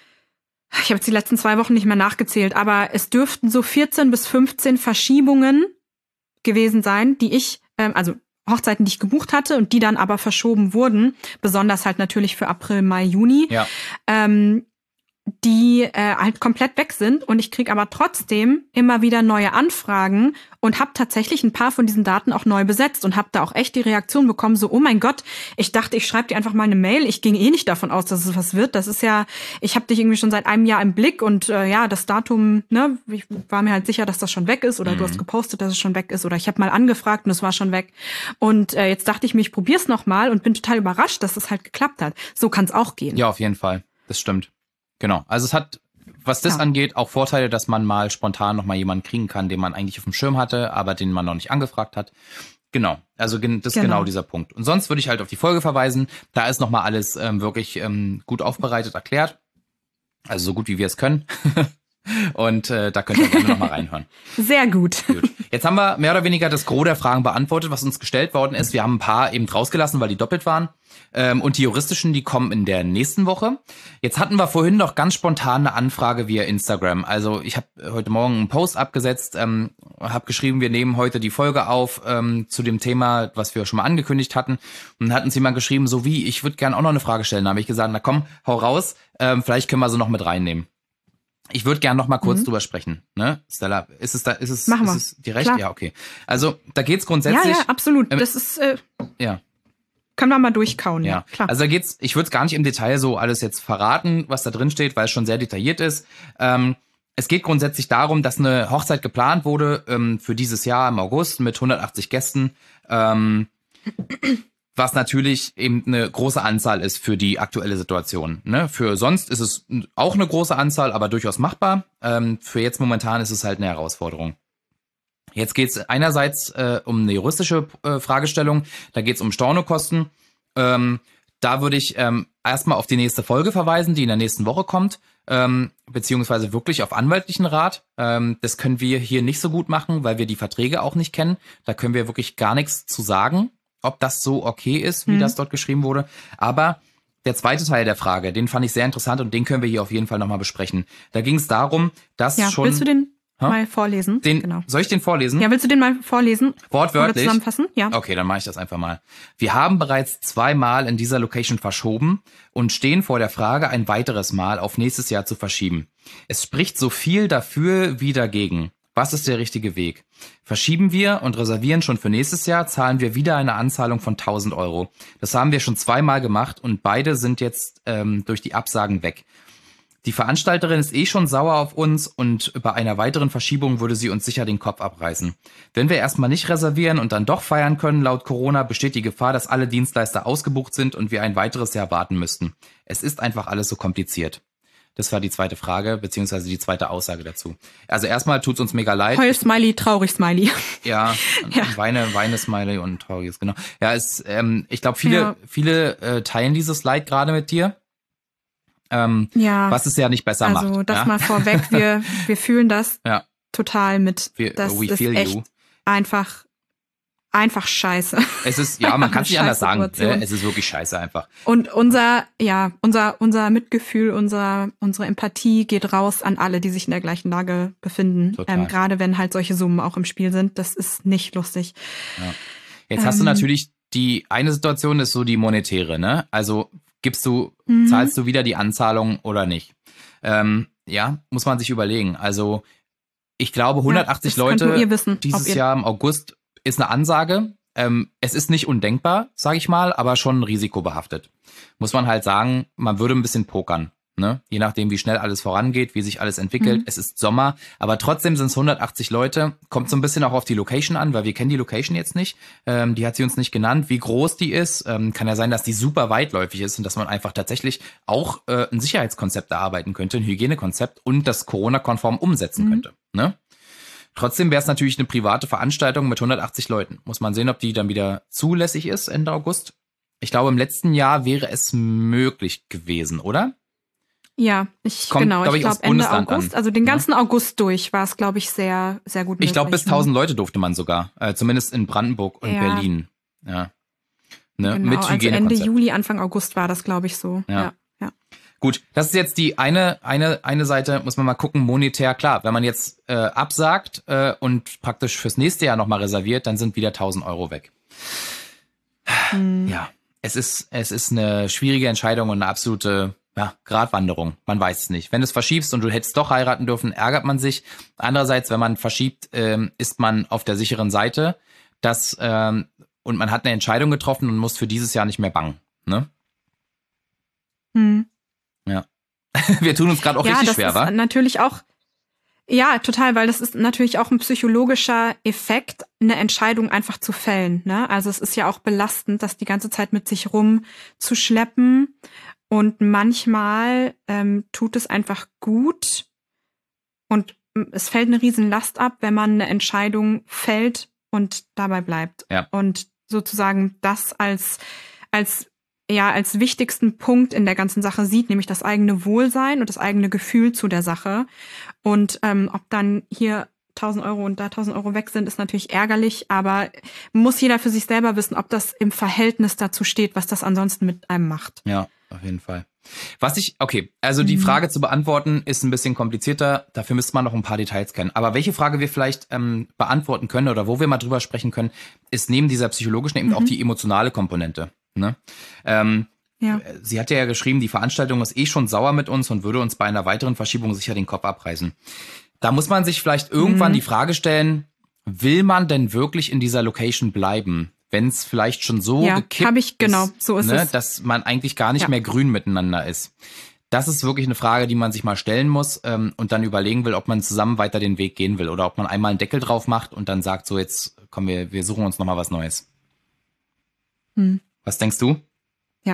ich habe jetzt die letzten zwei Wochen nicht mehr nachgezählt, aber es dürften so vierzehn bis fünfzehn Verschiebungen gewesen sein, die ich, ähm, also Hochzeiten, die ich gebucht hatte und die dann aber verschoben wurden, besonders halt natürlich für April, Mai, Juni. Ja. Ähm, die äh, halt komplett weg sind und ich kriege aber trotzdem immer wieder neue Anfragen und habe tatsächlich ein paar von diesen Daten auch neu besetzt und habe da auch echt die Reaktion bekommen, so, oh mein Gott, ich dachte, ich schreibe dir einfach mal eine Mail, ich ging eh nicht davon aus, dass es was wird, das ist ja, ich habe dich irgendwie schon seit einem Jahr im Blick und äh, ja, das Datum, ne, ich war mir halt sicher, dass das schon weg ist oder Mhm. du hast gepostet, dass es schon weg ist oder ich habe mal angefragt und es war schon weg und äh, jetzt dachte ich mir, ich probier's noch mal und bin total überrascht, dass es halt geklappt hat. So kann es auch gehen. Ja, auf jeden Fall. Das stimmt. Genau. Also es hat, was das Ja. angeht, auch Vorteile, dass man mal spontan noch mal jemanden kriegen kann, den man eigentlich auf dem Schirm hatte, aber den man noch nicht angefragt hat. Genau. Also gen- das ist Genau. genau dieser Punkt. Und sonst würde ich halt auf die Folge verweisen. Da ist noch mal alles ähm, wirklich ähm, gut aufbereitet erklärt. Also so gut, wie wir es können. Und äh, da könnt ihr gerne noch mal reinhören. Sehr gut. Gut. Jetzt haben wir mehr oder weniger das Gros der Fragen beantwortet, was uns gestellt worden ist. Wir haben ein paar eben rausgelassen, weil die doppelt waren. Ähm, und die juristischen, die kommen in der nächsten Woche. Jetzt hatten wir vorhin noch ganz spontan eine Anfrage via Instagram. Also ich habe heute Morgen einen Post abgesetzt, ähm, habe geschrieben, wir nehmen heute die Folge auf ähm, zu dem Thema, was wir schon mal angekündigt hatten. Und dann hatten sie mal geschrieben, so wie, ich würde gerne auch noch eine Frage stellen. Da habe ich gesagt, na komm, hau raus, ähm, vielleicht können wir sie noch mit reinnehmen. Ich würde gerne noch mal kurz Mhm. drüber sprechen, ne? Stella, ist es da, ist es, Machen ist wir. es die Recht? Klar. Ja, okay. Also da geht's Ja, grundsätzlich. ja, absolut. ähm, Das ist, äh, ja. können wir mal durchkauen, ja, Ja, klar. also da geht's, ich würde es gar nicht im Detail so alles jetzt verraten, was da drin steht, weil es schon sehr detailliert ist. Ähm, es geht grundsätzlich darum, dass eine Hochzeit geplant wurde ähm, für dieses Jahr im August mit hundertachtzig Gästen. Ähm, was natürlich eben eine große Anzahl ist für die aktuelle Situation. Ne? Für sonst ist es auch eine große Anzahl, aber durchaus machbar. Ähm, für jetzt momentan ist es halt eine Herausforderung. Jetzt geht es einerseits äh, um eine juristische äh, Fragestellung, da geht es um Stornokosten. Ähm, da würde ich ähm, erstmal auf die nächste Folge verweisen, die in der nächsten Woche kommt, ähm, beziehungsweise wirklich auf anwaltlichen Rat. Ähm, das können wir hier nicht so gut machen, weil wir die Verträge auch nicht kennen. Da können wir wirklich gar nichts zu sagen, ob das so okay ist, wie mhm. das dort geschrieben wurde. Aber der zweite Teil der Frage, den fand ich sehr interessant und den können wir hier auf jeden Fall nochmal besprechen. Da ging es darum, dass ja, schon... Willst du den mal vorlesen? Den, genau. Soll ich den vorlesen? Ja, willst du den mal vorlesen? Wortwörtlich? Oder zusammenfassen? Ja. Okay, dann mache ich das einfach mal. Wir haben bereits zweimal in dieser Location verschoben und stehen vor der Frage, ein weiteres Mal auf nächstes Jahr zu verschieben. Es spricht so viel dafür wie dagegen. Was ist der richtige Weg? Verschieben wir und reservieren schon für nächstes Jahr, zahlen wir wieder eine Anzahlung von tausend Euro. Das haben wir schon zweimal gemacht und beide sind jetzt ähm, durch die Absagen weg. Die Veranstalterin ist eh schon sauer auf uns und bei einer weiteren Verschiebung würde sie uns sicher den Kopf abreißen. Wenn wir erstmal nicht reservieren und dann doch feiern können, laut Corona besteht die Gefahr, dass alle Dienstleister ausgebucht sind und wir ein weiteres Jahr warten müssten. Es ist einfach alles so kompliziert. Das war die zweite Frage, beziehungsweise die zweite Aussage dazu. Also erstmal tut's uns mega leid. Heul-Smiley, Traurig-Smiley. Ja, ja. Weine, Weine-Smiley und Trauriges, genau. Ja, es, ähm, ich glaube, viele, ja. viele äh, teilen dieses Leid gerade mit dir. Ähm, ja, was es ja nicht besser also macht. Also das ja? mal vorweg, wir wir fühlen das ja. total mit. Wir, das we ist feel echt you. einfach einfach scheiße. Es ist, ja, man kann es nicht anders sagen. Ne? Es ist wirklich scheiße einfach. Und unser, ja, unser unser Mitgefühl, unser unsere Empathie geht raus an alle, die sich in der gleichen Lage befinden. Ähm, gerade wenn halt solche Summen auch im Spiel sind. Das ist nicht lustig. Ja. Jetzt ähm, hast du natürlich die eine Situation ist so die monetäre, ne? Also gibst du, mhm. zahlst du wieder die Anzahlung oder nicht? Ähm, ja, muss man sich überlegen. Also ich glaube, hundertachtzig ja, Leute wissen, dieses Jahr im August ist eine Ansage. Ähm, es ist nicht undenkbar, sage ich mal, aber schon risikobehaftet. Muss man halt sagen, man würde ein bisschen pokern. Ne? Je nachdem, wie schnell alles vorangeht, wie sich alles entwickelt. Mhm. Es ist Sommer, aber trotzdem sind es hundertachtzig Leute. Kommt so ein bisschen auch auf die Location an, weil wir kennen die Location jetzt nicht. Ähm, die hat sie uns nicht genannt, wie groß die ist. Ähm, kann ja sein, dass die super weitläufig ist und dass man einfach tatsächlich auch äh, ein Sicherheitskonzept erarbeiten könnte, ein Hygienekonzept und das Corona-konform umsetzen mhm. könnte. Ne? Trotzdem wäre es natürlich eine private Veranstaltung mit hundertachtzig Leuten. Muss man sehen, ob die dann wieder zulässig ist Ende August. Ich glaube, im letzten Jahr wäre es möglich gewesen, oder? Ja, ich Kommt, genau, glaub ich ich, glaube Ende August, an. also den ganzen ja. August durch war es, glaube ich, sehr, sehr gut möglich. Ich glaube, bis tausend Leute durfte man sogar, äh, zumindest in Brandenburg und ja. Berlin. Ja. Ne? Genau, Mit also Ende Hygienekonzept. Juli, Anfang August war das, glaube ich, so. Ja. Ja. ja. Gut, das ist jetzt die eine, eine, eine Seite, muss man mal gucken, monetär, klar. Wenn man jetzt äh, absagt äh, und praktisch fürs nächste Jahr nochmal reserviert, dann sind wieder tausend Euro weg. Hm. Ja, es ist, es ist eine schwierige Entscheidung und eine absolute ja, Gratwanderung. Man weiß es nicht. Wenn du es verschiebst und du hättest doch heiraten dürfen, ärgert man sich. Andererseits, wenn man verschiebt, ähm, ist man auf der sicheren Seite. Das, ähm, und man hat eine Entscheidung getroffen und muss für dieses Jahr nicht mehr bangen. Ne? Hm. Ja. Wir tun uns gerade auch ja, richtig das schwer, ist wa? Natürlich auch, ja, total, weil das ist natürlich auch ein psychologischer Effekt, eine Entscheidung einfach zu fällen. Ne? Also es ist ja auch belastend, das die ganze Zeit mit sich rumzuschleppen. Und manchmal ähm, tut es einfach gut und es fällt eine Riesenlast ab, wenn man eine Entscheidung fällt und dabei bleibt. Ja. Und sozusagen das als, als, ja, als wichtigsten Punkt in der ganzen Sache sieht, nämlich das eigene Wohlsein und das eigene Gefühl zu der Sache. Und ähm, ob dann hier tausend Euro und da tausend Euro weg sind, ist natürlich ärgerlich, aber muss jeder für sich selber wissen, ob das im Verhältnis dazu steht, was das ansonsten mit einem macht. Ja. Auf jeden Fall. Was ich, okay, also die Frage zu beantworten ist ein bisschen komplizierter, dafür müsste man noch ein paar Details kennen. Aber welche Frage wir vielleicht ähm, beantworten können oder wo wir mal drüber sprechen können, ist neben dieser psychologischen eben mhm. auch die emotionale Komponente. Ne? Ähm, ja. Sie hat ja geschrieben, die Veranstaltung ist eh schon sauer mit uns und würde uns bei einer weiteren Verschiebung sicher den Kopf abreißen. Da muss man sich vielleicht irgendwann mhm. die Frage stellen, will man denn wirklich in dieser Location bleiben? Wenn es vielleicht schon so ja, gekippt hab ich, genau, so ist, ne, es. dass man eigentlich gar nicht ja. mehr grün miteinander ist. Das ist wirklich eine Frage, die man sich mal stellen muss ähm, und dann überlegen will, ob man zusammen weiter den Weg gehen will oder ob man einmal einen Deckel drauf macht und dann sagt, so jetzt komm, wir, wir suchen uns nochmal was Neues. Hm. Was denkst du? Ja.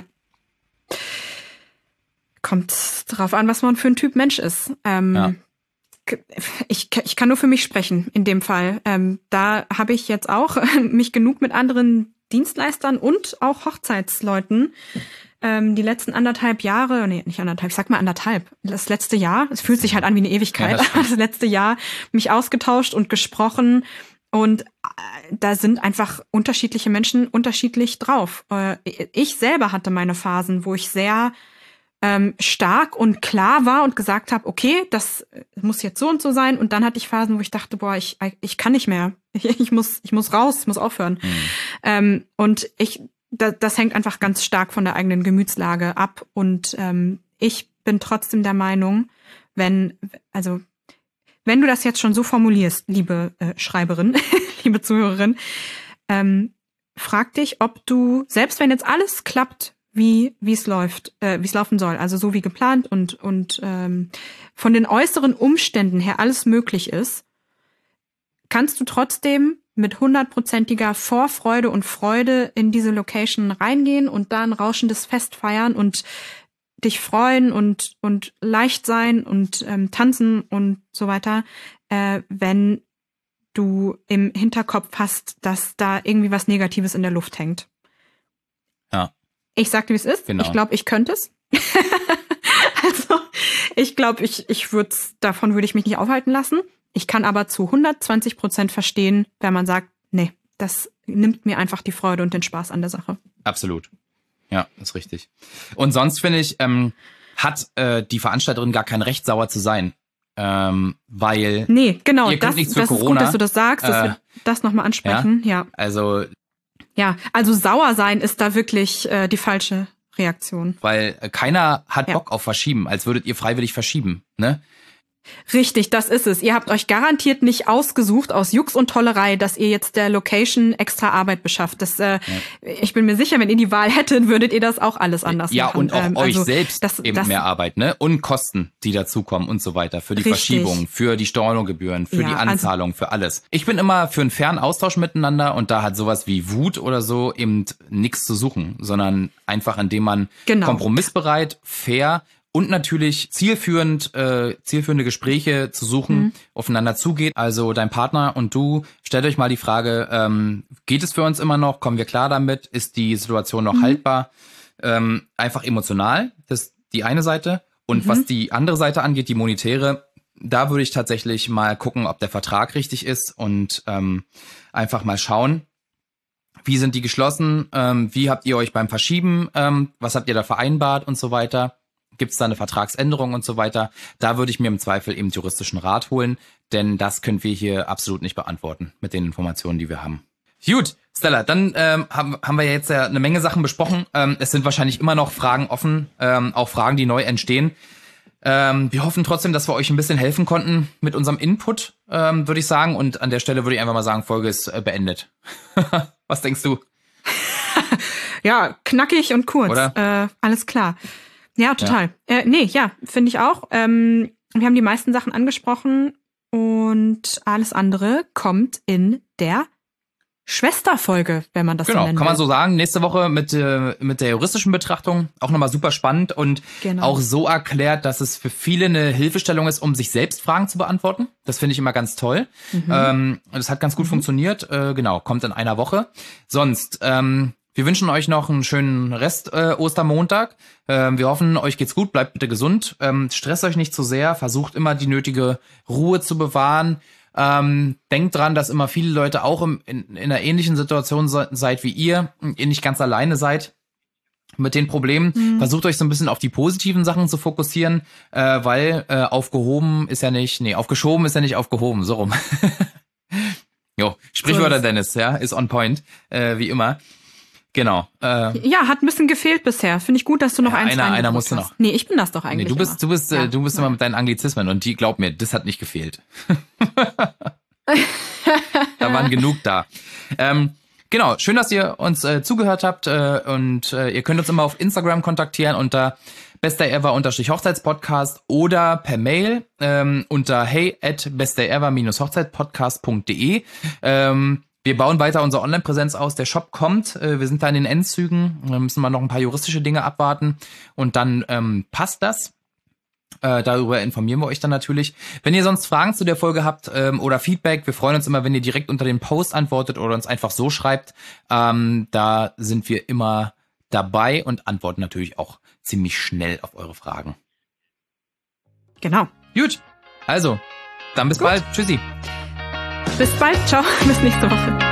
Kommt drauf an, was man für ein Typ Mensch ist. Ähm, ja. ich, ich kann nur für mich sprechen in dem Fall. Ähm, da habe ich jetzt auch mich genug mit anderen Dienstleistern und auch Hochzeitsleuten ähm, die letzten anderthalb Jahre, nee, nicht anderthalb, ich sag mal anderthalb, das letzte Jahr, es fühlt sich halt an wie eine Ewigkeit, ja, das, das letzte Jahr mich ausgetauscht und gesprochen und da sind einfach unterschiedliche Menschen unterschiedlich drauf. Ich selber hatte meine Phasen, wo ich sehr ähm, stark und klar war und gesagt habe, okay, das muss jetzt so und so sein. Und dann hatte ich Phasen, wo ich dachte, boah, ich ich kann nicht mehr. Ich, ich muss ich muss raus, ich muss aufhören. Mhm. Ähm, und ich das, das hängt einfach ganz stark von der eigenen Gemütslage ab. Und ähm, ich bin trotzdem der Meinung, wenn also wenn du das jetzt schon so formulierst, liebe äh, Schreiberin, liebe Zuhörerin, ähm, frag dich, ob du, selbst wenn jetzt alles klappt, wie wie es läuft, äh, wie es laufen soll, also so wie geplant und und ähm, von den äußeren Umständen her alles möglich ist, kannst du trotzdem mit hundertprozentiger Vorfreude und Freude in diese Location reingehen und da ein rauschendes Fest feiern und dich freuen und und leicht sein und ähm, tanzen und so weiter, äh, wenn du im Hinterkopf hast, dass da irgendwie was Negatives in der Luft hängt. Ja. Ich sag dir, wie es ist. Genau. Ich glaube, ich könnte es. Also ich glaube, ich ich würde davon würde ich mich nicht aufhalten lassen. Ich kann aber zu hundertzwanzig Prozent verstehen, wenn man sagt, nee, das nimmt mir einfach die Freude und den Spaß an der Sache. Absolut. Ja, ist richtig. Und sonst finde ich, ähm, hat äh, die Veranstalterin gar kein Recht, sauer zu sein. Ähm, weil nee, genau, ihr das, nichts für das Corona. Ist gut, dass du das sagst, dass äh, wir das nochmal ansprechen. Ja, ja. Also ja, also sauer sein ist da wirklich äh, die falsche Reaktion. Weil äh, keiner hat ja. Bock auf Verschieben, als würdet ihr freiwillig verschieben, ne? Richtig, das ist es. Ihr habt euch garantiert nicht ausgesucht aus Jux und Tollerei, dass ihr jetzt der Location extra Arbeit beschafft. Das, äh, ja. Ich bin mir sicher, wenn ihr die Wahl hättet, würdet ihr das auch alles anders ja, machen. Ja, und auch ähm, euch also, selbst das, eben das, mehr Arbeit, ne? Und Kosten, die dazukommen und so weiter. Für die richtig. Verschiebung, für die Stornogebühren, für ja, die Anzahlung, also, für alles. Ich bin immer für einen fairen Austausch miteinander und da hat sowas wie Wut oder so eben nichts zu suchen, sondern einfach, indem man genau. kompromissbereit, fair und natürlich zielführend, äh, zielführende Gespräche zu suchen, mhm. aufeinander zugeht. Also dein Partner und du, stellt euch mal die Frage, ähm, geht es für uns immer noch? Kommen wir klar damit? Ist die Situation noch mhm. haltbar? Ähm, einfach emotional, das ist die eine Seite. Und mhm. was die andere Seite angeht, die monetäre, da würde ich tatsächlich mal gucken, ob der Vertrag richtig ist und ähm, einfach mal schauen, wie sind die geschlossen? Ähm, wie habt ihr euch beim Verschieben, ähm, was habt ihr da vereinbart und so weiter? Gibt es da eine Vertragsänderung und so weiter? Da würde ich mir im Zweifel eben juristischen Rat holen, denn das können wir hier absolut nicht beantworten mit den Informationen, die wir haben. Gut, Stella, dann ähm, haben, haben wir jetzt ja eine Menge Sachen besprochen. Ähm, es sind wahrscheinlich immer noch Fragen offen, ähm, auch Fragen, die neu entstehen. Ähm, wir hoffen trotzdem, dass wir euch ein bisschen helfen konnten mit unserem Input, ähm, würde ich sagen. Und an der Stelle würde ich einfach mal sagen, Folge ist äh, beendet. Was denkst du? Ja, knackig und kurz. Oder? Äh, alles klar. Ja, total. Ja. Äh, nee, ja, finde ich auch. Ähm, wir haben die meisten Sachen angesprochen und alles andere kommt in der Schwesterfolge, wenn man das genau, so nennt. Genau, kann man so sagen. Nächste Woche mit, äh, mit der juristischen Betrachtung auch nochmal super spannend und genau. auch so erklärt, dass es für viele eine Hilfestellung ist, um sich selbst Fragen zu beantworten. Das finde ich immer ganz toll. Mhm. Ähm, das hat ganz gut mhm. funktioniert. Äh, genau, kommt in einer Woche. Sonst, ähm, wir wünschen euch noch einen schönen Rest äh, Ostermontag. Ähm, wir hoffen, euch geht's gut, bleibt bitte gesund. Ähm, stresst euch nicht zu sehr, versucht immer die nötige Ruhe zu bewahren. Ähm, denkt dran, dass immer viele Leute auch im, in, in einer ähnlichen Situation se- seid wie ihr, ihr nicht ganz alleine seid mit den Problemen. Mhm. Versucht euch so ein bisschen auf die positiven Sachen zu fokussieren, äh, weil äh, aufgehoben ist ja nicht, nee, aufgeschoben ist ja nicht aufgehoben, so rum. Jo, Sprichwörter, so Dennis, ja, ist on point, äh, wie immer. Genau. Äh, ja, hat ein bisschen gefehlt bisher. Finde ich gut, dass du noch ja, eins Einer, einer musste noch. Nee, ich bin das doch eigentlich. Nee, du bist, immer. du bist, ja. äh, du bist ja. immer mit deinen Anglizismen und die, glaub mir, das hat nicht gefehlt. Da waren genug da. Ähm, genau, schön, dass ihr uns äh, zugehört habt äh, und äh, ihr könnt uns immer auf Instagram kontaktieren unter besterever-hochzeitspodcast oder per Mail ähm, unter hey at besterever-hochzeitpodcast punkt de. Ähm, wir bauen weiter unsere Online-Präsenz aus. Der Shop kommt, äh, wir sind da in den Endzügen, da müssen wir noch ein paar juristische Dinge abwarten und dann ähm, passt das. Äh, darüber informieren wir euch dann natürlich. Wenn ihr sonst Fragen zu der Folge habt ähm, oder Feedback, wir freuen uns immer, wenn ihr direkt unter den Post antwortet oder uns einfach so schreibt. Ähm, da sind wir immer dabei und antworten natürlich auch ziemlich schnell auf eure Fragen. Genau. Gut, also, dann bis Gut. bald. Tschüssi. Bis bald. Ciao. Bis nächste Woche.